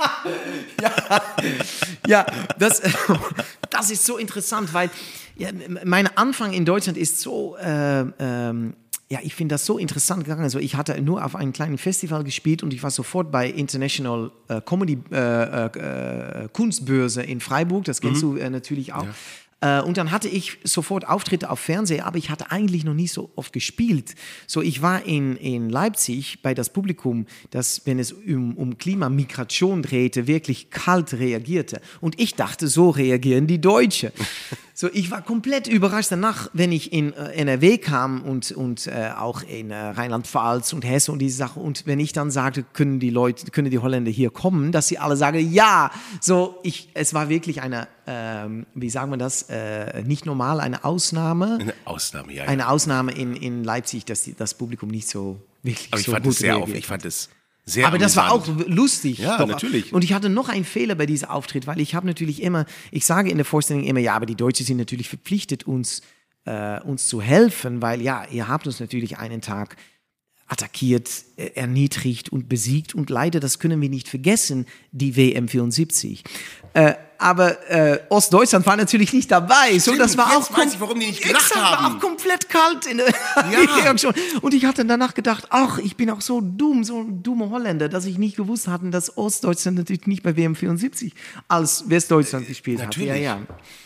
ja, ja das, das ist so interessant, weil ja, mein Anfang in Deutschland ist so... Äh, ähm, Ja, ich finde das so interessant gegangen. Also ich hatte nur auf einem kleinen Festival gespielt und ich war sofort bei International äh, Comedy äh, äh, Kunstbörse in Freiburg. Das kennst mhm. du äh, natürlich auch. Ja. Äh, und dann hatte ich sofort Auftritte auf Fernsehen, aber ich hatte eigentlich noch nie so oft gespielt. So, ich war in, in Leipzig bei das Publikum, das, wenn es um, um Klimamigration drehte, wirklich kalt reagierte. Und ich dachte, so reagieren die Deutschen. So, ich war komplett überrascht danach, wenn ich in äh, N R W kam und, und äh, auch in äh, Rheinland-Pfalz und Hesse und diese Sache. Und wenn ich dann sagte, können die Leute, können die Holländer hier kommen, dass sie alle sagen, ja. So, ich, es war wirklich eine, ähm, wie sagen wir das, äh, nicht normal, eine Ausnahme. Eine Ausnahme, ja. ja. Eine Ausnahme in, in Leipzig, dass die, das Publikum nicht so wirklich Aber ich so fand gut es sehr reagiert auf, ich hat. fand es sehr Aber das war auch amüsant. lustig. Ja, Doch. natürlich. Und ich hatte noch einen Fehler bei diesem Auftritt, weil ich habe natürlich immer, ich sage in der Vorstellung immer, ja, aber die Deutschen sind natürlich verpflichtet, uns, äh, uns zu helfen, weil ja, ihr habt uns natürlich einen Tag attackiert, äh, erniedrigt und besiegt und leider, das können wir nicht vergessen, die W M vierundsiebzig. Äh, aber äh, Ostdeutschland war natürlich nicht dabei. So, Stimmt, das war jetzt auch weiß ich, warum die nicht gelacht exakt, haben. war auch komplett kalt in der Ja. Reaktion. Und ich hatte danach gedacht, ach, ich bin auch so dumm, so ein dummer Holländer, dass ich nicht gewusst hatte, dass Ostdeutschland natürlich nicht bei W M vierundsiebzig als Westdeutschland gespielt hat. natürlich. Ja, ja.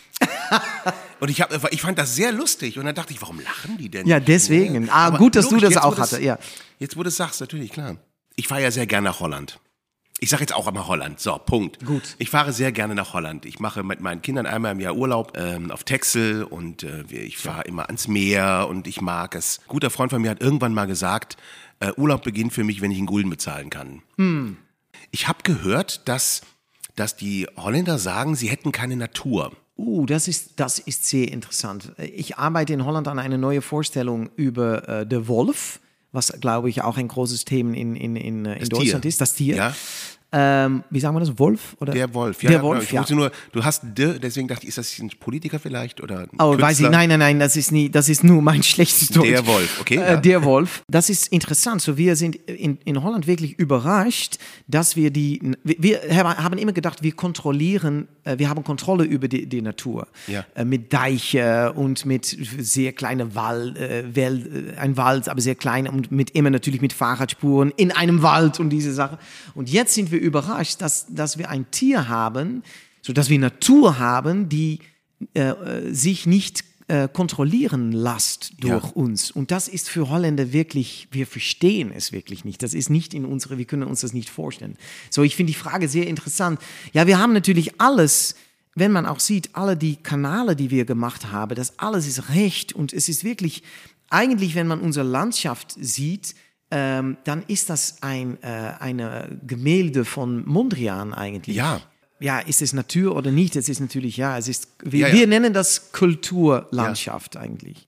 Und ich, hab, ich fand das sehr lustig. Und dann dachte ich, warum lachen die denn? Ja, nicht? deswegen. Ah, Aber gut, dass du logisch, das jetzt, auch wo das- hatte, ja. Jetzt, wo du es sagst, natürlich, klar. Ich fahre ja sehr gerne nach Holland. Ich sage jetzt auch einmal Holland. So, Punkt. Gut. Ich fahre sehr gerne nach Holland. Ich mache mit meinen Kindern einmal im Jahr Urlaub ähm, auf Texel und äh, ich fahre immer ans Meer und ich mag es. Ein guter Freund von mir hat irgendwann mal gesagt, äh, Urlaub beginnt für mich, wenn ich einen Gulden bezahlen kann. Hm. Ich habe gehört, dass, dass die Holländer sagen, sie hätten keine Natur. Uh, das ist, das ist sehr interessant. Ich arbeite in Holland an einer neuen Vorstellung über äh, den Wolf, was, glaube ich, auch ein großes Thema in, in, in, in Deutschland Tier. ist, das Tier. Ja? Ähm, wie sagen wir das? Wolf? Oder? Der Wolf, Der ja. Wolf, ich ja. wusste nur, du hast de, deswegen dachte ich, ist das ein Politiker vielleicht oder ein Oh, weiß ich, Künstler? nein, nein, nein, das ist nie, das ist nur mein schlechtes Deutsch. Der Wolf, okay, Äh, ja. Der Wolf. Das ist interessant. So, wir sind in, in Holland wirklich überrascht, dass wir die, wir, wir haben immer gedacht, wir kontrollieren, äh, wir haben Kontrolle über die, die Natur. Ja. Äh, mit Deiche und mit sehr kleinen Wald, äh, Wel- äh, ein Wald, aber sehr klein und mit immer natürlich mit Fahrradspuren in einem Wald und diese Sache. Und jetzt sind wir überrascht, dass, dass wir ein Tier haben, so dass wir Natur haben, die äh, sich nicht äh, kontrollieren lässt durch Ja. uns. Und das ist für Holländer wirklich, wir verstehen es wirklich nicht. Das ist nicht in unsere, wir können uns das nicht vorstellen. So, ich finde die Frage sehr interessant. Ja, wir haben natürlich alles, wenn man auch sieht, alle die Kanäle, die wir gemacht haben, das alles ist recht und es ist wirklich, eigentlich, wenn man unsere Landschaft sieht, ähm, dann ist das ein äh, eine Gemälde von Mondrian eigentlich. Ja. Ja, ist es Natur oder nicht? Es ist natürlich, ja, es ist, wir, Ja, ja. wir nennen das Kulturlandschaft eigentlich.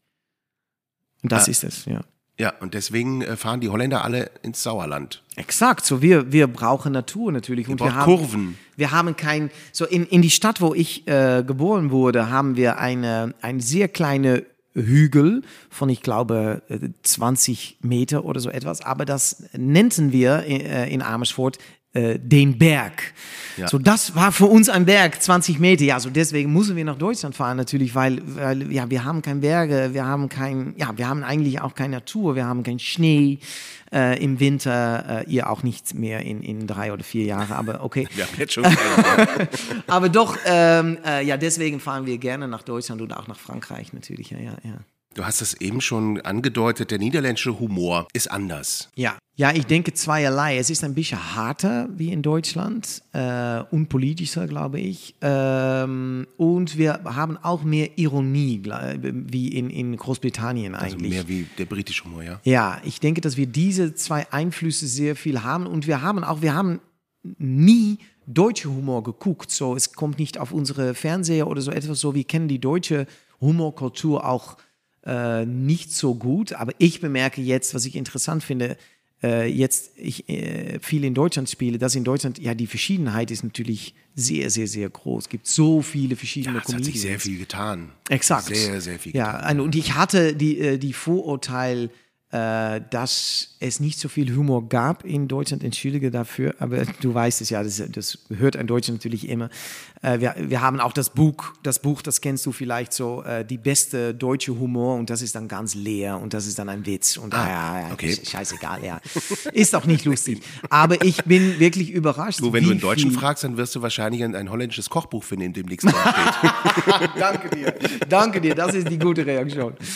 Und das Ah. ist es, ja. Ja, und deswegen äh, fahren die Holländer alle ins Sauerland. Exakt, so wir, wir brauchen Natur natürlich. Und wir braucht haben, Kurven. Wir haben kein, so in, in die Stadt, wo ich äh, geboren wurde, haben wir eine, ein sehr kleine Hügel von, ich glaube, äh, zwanzig Meter oder so etwas. Aber das nannten wir äh, in Amersfoort äh, den Berg. Ja. So, das war für uns ein Berg, zwanzig Meter. Ja, so deswegen müssen wir nach Deutschland fahren natürlich, weil, weil ja, wir haben keine Berge, wir haben kein, ja, wir haben eigentlich auch keine Natur, wir haben keinen Schnee äh, im Winter, äh, ihr auch nicht mehr in, in drei oder vier Jahren, aber okay. Wir haben jetzt schon keine. Aber doch, ähm, äh, ja, deswegen fahren wir gerne nach Deutschland und auch nach Frankreich natürlich, ja, ja, ja. Du hast es eben schon angedeutet, der niederländische Humor ist anders. Ja. Ja, ich denke zweierlei. Es ist ein bisschen harter wie in Deutschland, äh, unpolitischer, glaube ich. Ähm, und wir haben auch mehr Ironie, gla- wie in, in Großbritannien Also eigentlich. mehr wie der britische Humor, ja? Ja, ich denke, dass wir diese zwei Einflüsse sehr viel haben. Und wir haben auch, wir haben nie deutsche Humor geguckt. So, es kommt nicht auf unsere Fernseher oder so etwas so. Wir kennen die deutsche Humorkultur auch äh, nicht so gut. Aber ich bemerke jetzt, was ich interessant finde, äh, jetzt ich äh, viel in Deutschland spiele, dass in Deutschland, ja, die Verschiedenheit ist natürlich sehr, sehr, sehr groß. Es gibt so viele verschiedene Ja, es hat Comedians. sich sehr viel getan. Exakt. Sehr, sehr viel Ja, getan. und ich hatte die, äh, die Vorurteil, äh, dass es nicht so viel Humor gab in Deutschland. Entschuldige dafür, aber du weißt es ja, das, das hört ein Deutscher natürlich immer. Äh, wir, wir haben auch das Buch, das Buch, das kennst du vielleicht so, äh, die beste deutsche Humor und das ist dann ganz leer und das ist dann ein Witz und ah, ja, ja, okay. scheißegal, ja. Ist auch nicht lustig. Aber ich bin wirklich überrascht. Du, wenn wie du einen Deutschen viel fragst, dann wirst du wahrscheinlich ein, ein holländisches Kochbuch finden, in dem nichts draufsteht. Danke dir. Danke dir, das ist die gute Reaktion.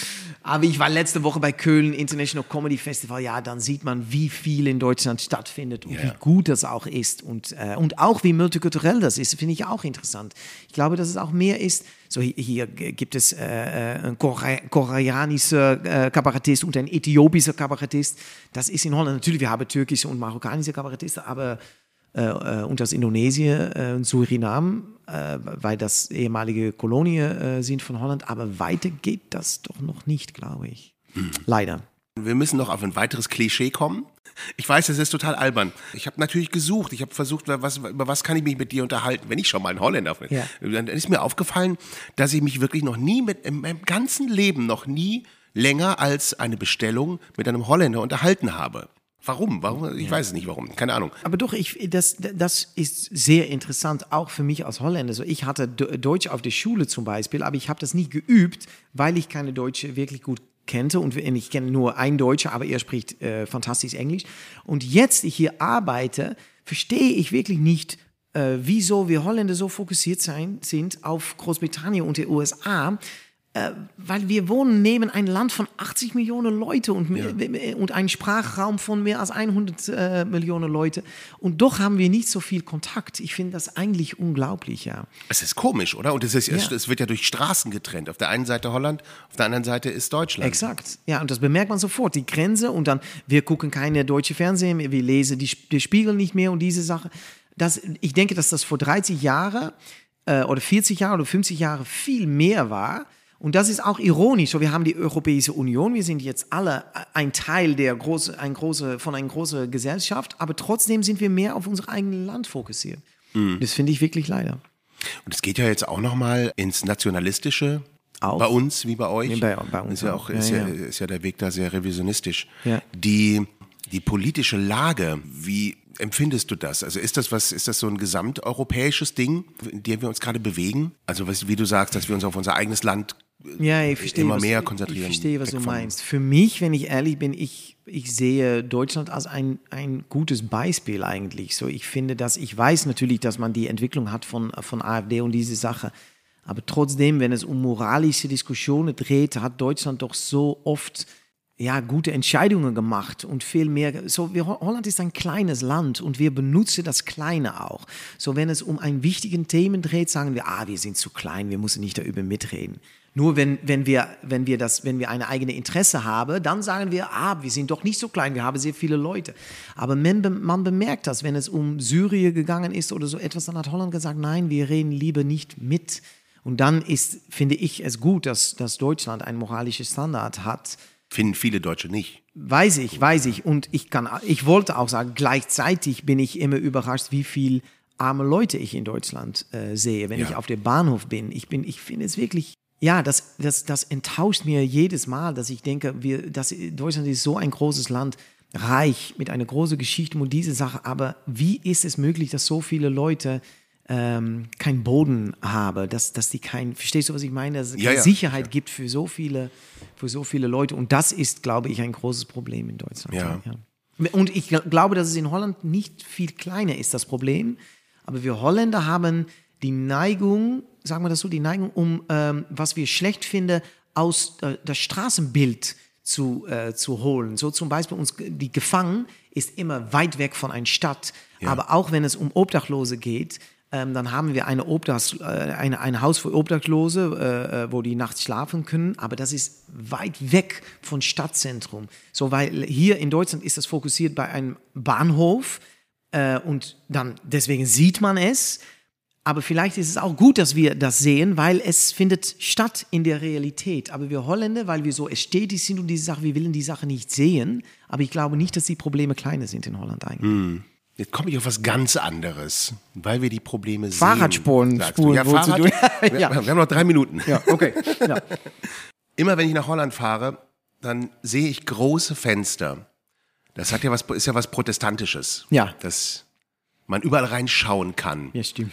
Aber ich war letzte Woche bei Köln International Comedy Festival. Ja, dann sieht man, wie viel in Deutschland stattfindet und Ja. wie gut das auch ist. Und, äh, und auch wie multikulturell das ist, finde ich auch interessant. Ich glaube, dass es auch mehr ist. So hier, hier gibt es äh, einen Kore koreanischer äh, Kabarettist und einen äthiopischer Kabarettist. Das ist in Holland natürlich. Wir haben türkische und marokkanische Kabarettisten, aber äh, und aus Indonesien äh, und Suriname, äh, weil das ehemalige Kolonie äh, sind von Holland. Aber weiter geht das doch noch nicht, glaube ich. Mhm. Leider. Wir müssen noch auf ein weiteres Klischee kommen. Ich weiß, das ist total albern. Ich habe natürlich gesucht, ich habe versucht, was, über was kann ich mich mit dir unterhalten, wenn ich schon mal ein Holländer bin. Ja. Dann ist mir aufgefallen, dass ich mich wirklich noch nie, mit, in meinem ganzen Leben noch nie länger als eine Bestellung mit einem Holländer unterhalten habe. Warum? Warum? Ich ja. weiß es nicht, warum. Keine Ahnung. Aber doch, ich, das, das ist sehr interessant, auch für mich als Holländer. So, ich hatte Deutsch auf der Schule zum Beispiel, aber ich habe das nie geübt, weil ich keine Deutsche wirklich gut kannte. Und ich kenne nur einen Deutscher, aber er spricht äh, fantastisch Englisch. Und jetzt ich hier arbeite, verstehe ich wirklich nicht, äh, wieso wir Holländer so fokussiert sein, sind auf Großbritannien und die U S A. Äh, weil wir wohnen neben einem Land von achtzig Millionen Leute und, ja. und einem Sprachraum von mehr als hundert äh, Millionen Leute. Und doch haben wir nicht so viel Kontakt. Ich finde das eigentlich unglaublich, ja. Es ist komisch, oder? Und es, ist, Ja. es wird ja durch Straßen getrennt. Auf der einen Seite Holland, auf der anderen Seite ist Deutschland. Exakt. Ja, und das bemerkt man sofort. Die Grenze und dann, wir gucken keine deutsche Fernsehen mehr, wir lesen die, die Spiegel nicht mehr und diese Sache. Das, ich denke, dass das vor dreißig Jahren äh, oder vierzig Jahren oder fünfzig Jahren viel mehr war. Und das ist auch ironisch. So, wir haben die Europäische Union, wir sind jetzt alle ein Teil der große, ein große, von einer großen Gesellschaft, aber trotzdem sind wir mehr auf unser eigenes Land fokussiert. Mhm. Das finde ich wirklich leider. Und es geht ja jetzt auch nochmal ins Nationalistische, Auch. bei uns wie bei euch. Nee, bei, bei uns ist ja auch, ist ja, ja, ja. ist ja der Weg da sehr revisionistisch. Ja. Die, die politische Lage, wie empfindest du das? Also ist das was, ist das so ein gesamteuropäisches Ding, in dem wir uns gerade bewegen? Also was, wie du sagst, dass wir uns auf unser eigenes Land Ja, ich verstehe, immer was, mehr konzentrieren. Ich verstehe, was du weg von- meinst. Für mich, wenn ich ehrlich bin, ich, ich sehe Deutschland als ein, ein gutes Beispiel eigentlich. So, ich finde, dass ich weiß natürlich, dass man die Entwicklung hat von, von AfD und diese Sache. Aber trotzdem, wenn es um moralische Diskussionen dreht, hat Deutschland doch so oft ja, gute Entscheidungen gemacht und viel mehr. So, wir, Holland ist ein kleines Land und wir benutzen das Kleine auch. So, wenn es um ein wichtigen Themen dreht, sagen wir, ah, wir sind zu klein, wir müssen nicht darüber mitreden. Nur wenn, wenn, wir, wenn, wir das, wenn wir eine eigene Interesse haben, dann sagen wir, ah, wir sind doch nicht so klein, wir haben sehr viele Leute. Aber man, man bemerkt das, wenn es um Syrien gegangen ist oder so etwas, dann hat Holland gesagt, nein, wir reden lieber nicht mit. Und dann ist, finde ich es gut, dass, dass Deutschland einen moralischen Standard hat. Finden viele Deutsche nicht. Weiß ich, weiß ich. Und ich, kann, ich wollte auch sagen, gleichzeitig bin ich immer überrascht, wie viel arme Leute ich in Deutschland äh, sehe, wenn Ja. ich auf dem Bahnhof bin. Ich, bin, ich finde es wirklich... Ja, das, das, das enttäuscht mir jedes Mal, dass ich denke, wir, dass Deutschland ist so ein großes Land, reich, mit einer großen Geschichte und diese Sache, aber wie ist es möglich, dass so viele Leute ähm, keinen Boden haben, dass, dass die kein, verstehst du, was ich meine, dass es keine Ja, ja. Sicherheit Ja. gibt für so viele, für so viele Leute und das ist, glaube ich, ein großes Problem in Deutschland. Ja. Ja. Und ich gl- glaube, dass es in Holland nicht viel kleiner ist, das Problem, aber wir Holländer haben die Neigung, sagen wir das so, die Neigung, um, ähm, was wir schlecht finden, aus äh, das Straßenbild zu, äh, zu holen. So zum Beispiel, uns, die Gefangenen ist immer weit weg von einer Stadt. Ja. Aber auch wenn es um Obdachlose geht, ähm, dann haben wir eine Obdachs, äh, eine, ein Haus für Obdachlose, äh, wo die nachts schlafen können. Aber das ist weit weg von Stadtzentrum. So, weil hier in Deutschland ist das fokussiert bei einem Bahnhof. Äh, und dann, deswegen sieht man es. Aber vielleicht ist es auch gut, dass wir das sehen, weil es findet statt in der Realität. Aber wir Holländer, weil wir so ästhetisch sind und diese Sache, wir wollen die Sache nicht sehen. Aber ich glaube nicht, dass die Probleme kleiner sind in Holland eigentlich. Hm. Jetzt komme ich auf was ganz anderes, weil wir die Probleme sehen. Fahrradspuren, sagst du. Spuren, Ja, wozu Fahrrad, du- wir, Ja. wir haben noch drei Minuten. Ja, okay. Ja. Immer wenn ich nach Holland fahre, dann sehe ich große Fenster. Das hat ja was, ist ja was Protestantisches. Ja. Dass man überall reinschauen kann. Ja, stimmt.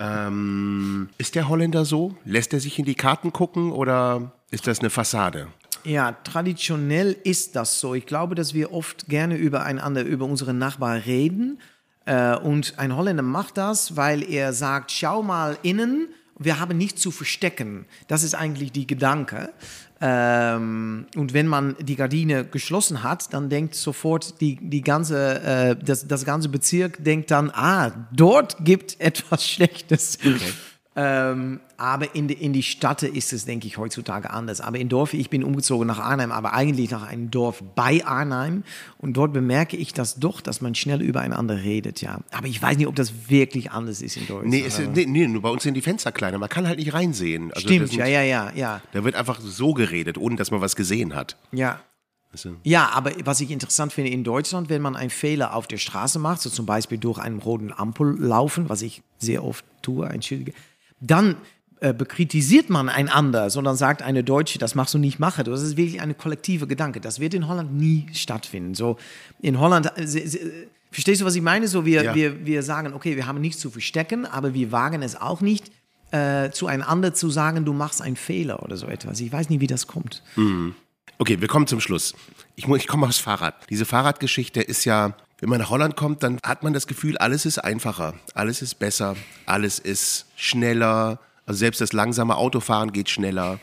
Ähm, ist der Holländer so? Lässt er sich in die Karten gucken oder ist das eine Fassade? Ja, traditionell ist das so. Ich glaube, dass wir oft gerne übereinander, über unsere Nachbarn reden. Äh, und ein Holländer macht das, weil er sagt, schau mal innen Wir haben nichts zu verstecken. Das ist eigentlich die Gedanke. Ähm, und wenn man die Gardine geschlossen hat, dann denkt sofort die, die ganze, äh, das, das ganze Bezirk denkt dann, ah, dort gibt etwas Schlechtes. Okay. Ähm, aber in die, in die Stadt ist es, denke ich, heutzutage anders. Aber in Dorf, ich bin umgezogen nach Arnhem, aber eigentlich nach einem Dorf bei Arnhem. Und dort bemerke ich das doch, dass man schnell übereinander redet, ja. Aber ich weiß nicht, ob das wirklich anders ist in Deutschland. Nee, ist, nee, nee, nur bei uns sind die Fenster kleiner. Man kann halt nicht reinsehen. Also Stimmt, sind, ja, ja, ja, ja. Da wird einfach so geredet, ohne dass man was gesehen hat. Ja. Also. Ja, aber was ich interessant finde in Deutschland, wenn man einen Fehler auf der Straße macht, so zum Beispiel durch einen roten Ampel laufen, was ich sehr oft tue, entschuldige, dann äh, bekritisiert man einander, sondern sagt eine Deutsche, das machst du nicht, mache. Das ist wirklich eine kollektive Gedanke. Das wird in Holland nie stattfinden. So in Holland, äh, äh, verstehst du, was ich meine? So wir, ja. wir, wir sagen, okay, wir haben nichts zu verstecken, aber wir wagen es auch nicht, äh, zueinander zu sagen, du machst einen Fehler oder so etwas. Ich weiß nicht, wie das kommt. Mhm. Okay, wir kommen zum Schluss. Ich, ich komme aufs Fahrrad. Diese Fahrradgeschichte ist ja, wenn man nach Holland kommt, dann hat man das Gefühl, alles ist einfacher, alles ist besser, alles ist schneller. Also selbst das langsame Autofahren geht schneller.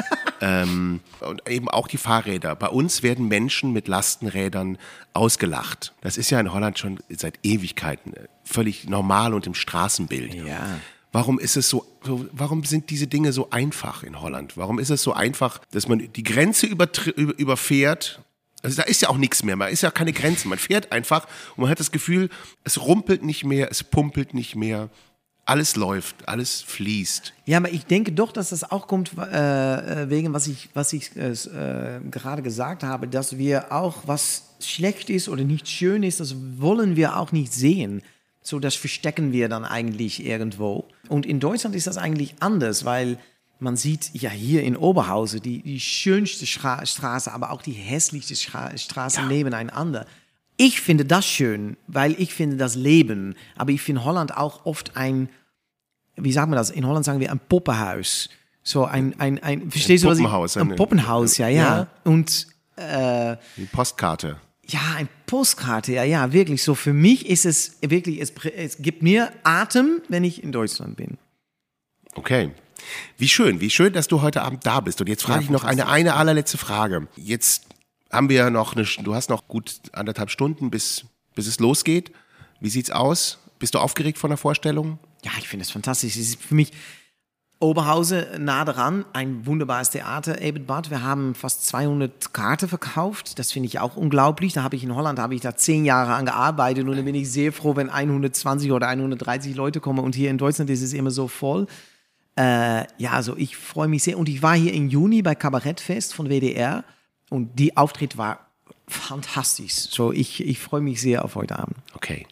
ähm, und eben auch die Fahrräder. Bei uns werden Menschen mit Lastenrädern ausgelacht. Das ist ja in Holland schon seit Ewigkeiten völlig normal und im Straßenbild. Ja. Warum ist es so, so, warum sind diese Dinge so einfach in Holland? Warum ist es so einfach, dass man die Grenze übertr- über, überfährt? Also da ist ja auch nichts mehr, man ist ja keine Grenzen. Man fährt einfach und man hat das Gefühl, es rumpelt nicht mehr, es pumpelt nicht mehr. Alles läuft, alles fließt. Ja, aber ich denke doch, dass das auch kommt äh, wegen, was ich, was ich äh, gerade gesagt habe, dass wir auch, was schlecht ist oder nicht schön ist, das wollen wir auch nicht sehen. So, das verstecken wir dann eigentlich irgendwo. Und in Deutschland ist das eigentlich anders, weil man sieht ja hier in Oberhausen die, die schönste Stra- Straße, aber auch die hässlichste Stra- Straße ja. nebeneinander. Ich finde das schön, weil ich finde das Leben. Aber ich finde Holland auch oft ein, wie sagt man das? In Holland sagen wir ein Poppenhaus. So ein, ein, ein verstehst ein du, was ich? Poppenhaus, Ein Poppenhaus, ja, ja. ja. Und äh, die Postkarte. Ja, ein Postkarte, ja, ja, wirklich. So für mich ist es wirklich, es, es gibt mir Atem, wenn ich in Deutschland bin. Okay. Wie schön, wie schön, dass du heute Abend da bist. Und jetzt frage ja, ich noch eine, eine allerletzte Frage. Jetzt haben wir noch eine, du hast noch gut anderthalb Stunden, bis, bis es losgeht. Wie sieht's aus? Bist du aufgeregt von der Vorstellung? Ja, ich finde es fantastisch. Es ist für mich Oberhausen nah dran, ein wunderbares Theater, Ebenbad. Wir haben fast zweihundert Karten verkauft. Das finde ich auch unglaublich. Da habe ich in Holland habe ich da zehn Jahre an gearbeitet und da bin ich sehr froh, wenn hundertzwanzig oder hundertdreißig Leute kommen. Und hier in Deutschland ist es immer so voll. Äh, ja, also ich freue mich sehr. Und ich war hier im Juni bei Kabarettfest von W D R und die Auftritt war fantastisch. So, ich, ich freue mich sehr auf heute Abend. Okay.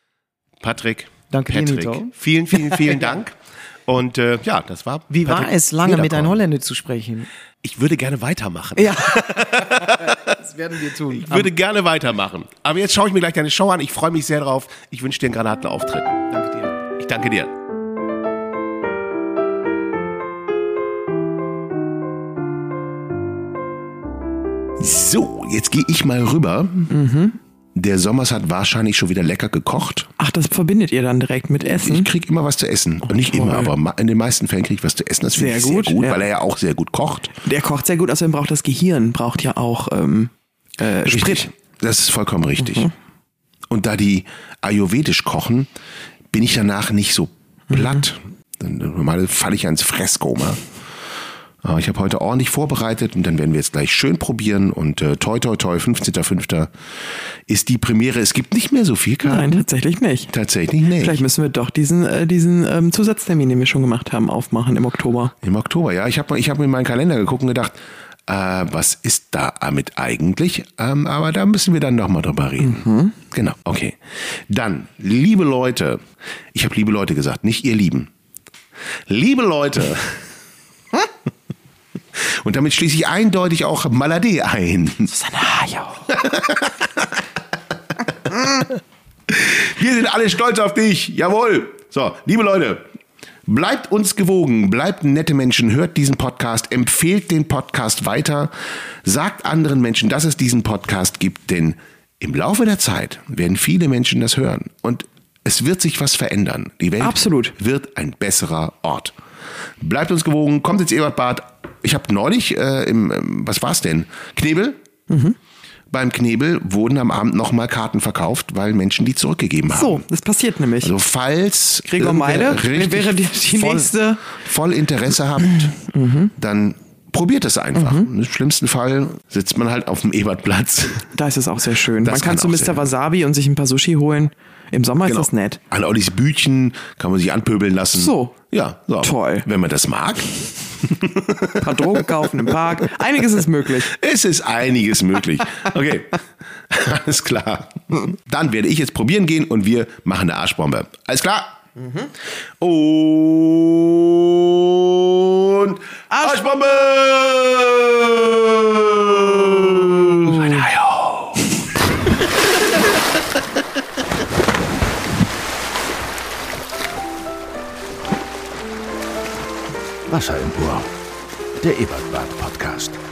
Patrick, Danke, Patrick, Nito. vielen, vielen, vielen Dank. Und äh, ja, das war. Wie Patrick war es, lange mit einem Holländer zu sprechen? Ich würde gerne weitermachen. Ja, das werden wir tun. Ich würde gerne weitermachen. Aber jetzt schaue ich mir gleich deine Show an. Ich freue mich sehr drauf. Ich wünsche dir einen Granatenauftritt. Danke dir. Ich danke dir. So, jetzt gehe ich mal rüber. Mhm. Der Sommers hat wahrscheinlich schon wieder lecker gekocht. Ach, das verbindet ihr dann direkt mit Essen? Ich kriege immer was zu essen. Oh, nicht toll. Immer, aber in den meisten Fällen kriege ich was zu essen. Das finde ich sehr gut, gut ja. Weil er ja auch sehr gut kocht. Der kocht sehr gut, außerdem braucht das Gehirn, braucht ja auch ähm, äh, Sprit. Das ist vollkommen richtig. Mhm. Und da die ayurvedisch kochen, bin ich danach nicht so platt. Mhm. Normal falle ich ans Fresskoma. Aber ich habe heute ordentlich vorbereitet und dann werden wir jetzt gleich schön probieren und äh, toi toi toi, fünfzehnter fünfter ist die Premiere. Es gibt nicht mehr so viel Karten. Nein, tatsächlich nicht. Tatsächlich nicht. Vielleicht müssen wir doch diesen, äh, diesen ähm, Zusatztermin, den wir schon gemacht haben, aufmachen im Oktober. Im Oktober, ja. Ich habe ich hab in meinen Kalender geguckt und gedacht, äh, was ist da damit eigentlich? Ähm, aber da müssen wir dann nochmal drüber reden. Mhm. Genau, okay. Dann, liebe Leute, ich habe liebe Leute gesagt, nicht ihr Lieben. Liebe Leute, und damit schließe ich eindeutig auch Malade ein. Susanne Hajo. Wir sind alle stolz auf dich. Jawohl. So, liebe Leute, bleibt uns gewogen, bleibt nette Menschen, hört diesen Podcast, empfehlt den Podcast weiter, sagt anderen Menschen, dass es diesen Podcast gibt, denn im Laufe der Zeit werden viele Menschen das hören und es wird sich was verändern. Die Welt Absolut. wird ein besserer Ort. Bleibt uns gewogen, kommt ins Ebertbad. Ich habe neulich, äh, im, was war's denn? Knebel? Mhm. Beim Knebel wurden am Abend nochmal Karten verkauft, weil Menschen die zurückgegeben haben. So, das passiert nämlich. Also falls Gregor Meide wäre die, die voll, nächste. voll Interesse habt, mhm. dann probiert es einfach. Mhm. Im schlimmsten Fall sitzt man halt auf dem Ebertplatz. Da ist es auch sehr schön. Das man kann, kann zu auch Mister sehr- Wasabi und sich ein paar Sushi holen. Im Sommer Genau. ist das nett. An Ollis Bütchen kann man sich anpöbeln lassen. So. Ja, so. Toll. Wenn man das mag. Ein paar Drogen kaufen im Park. Einiges ist möglich. Es ist einiges möglich. Okay, alles klar. Dann werde ich jetzt probieren gehen und wir machen eine Arschbombe. Alles klar? Mhm. Und Arschbombe! Wasserempor, der Ebertbad-Podcast.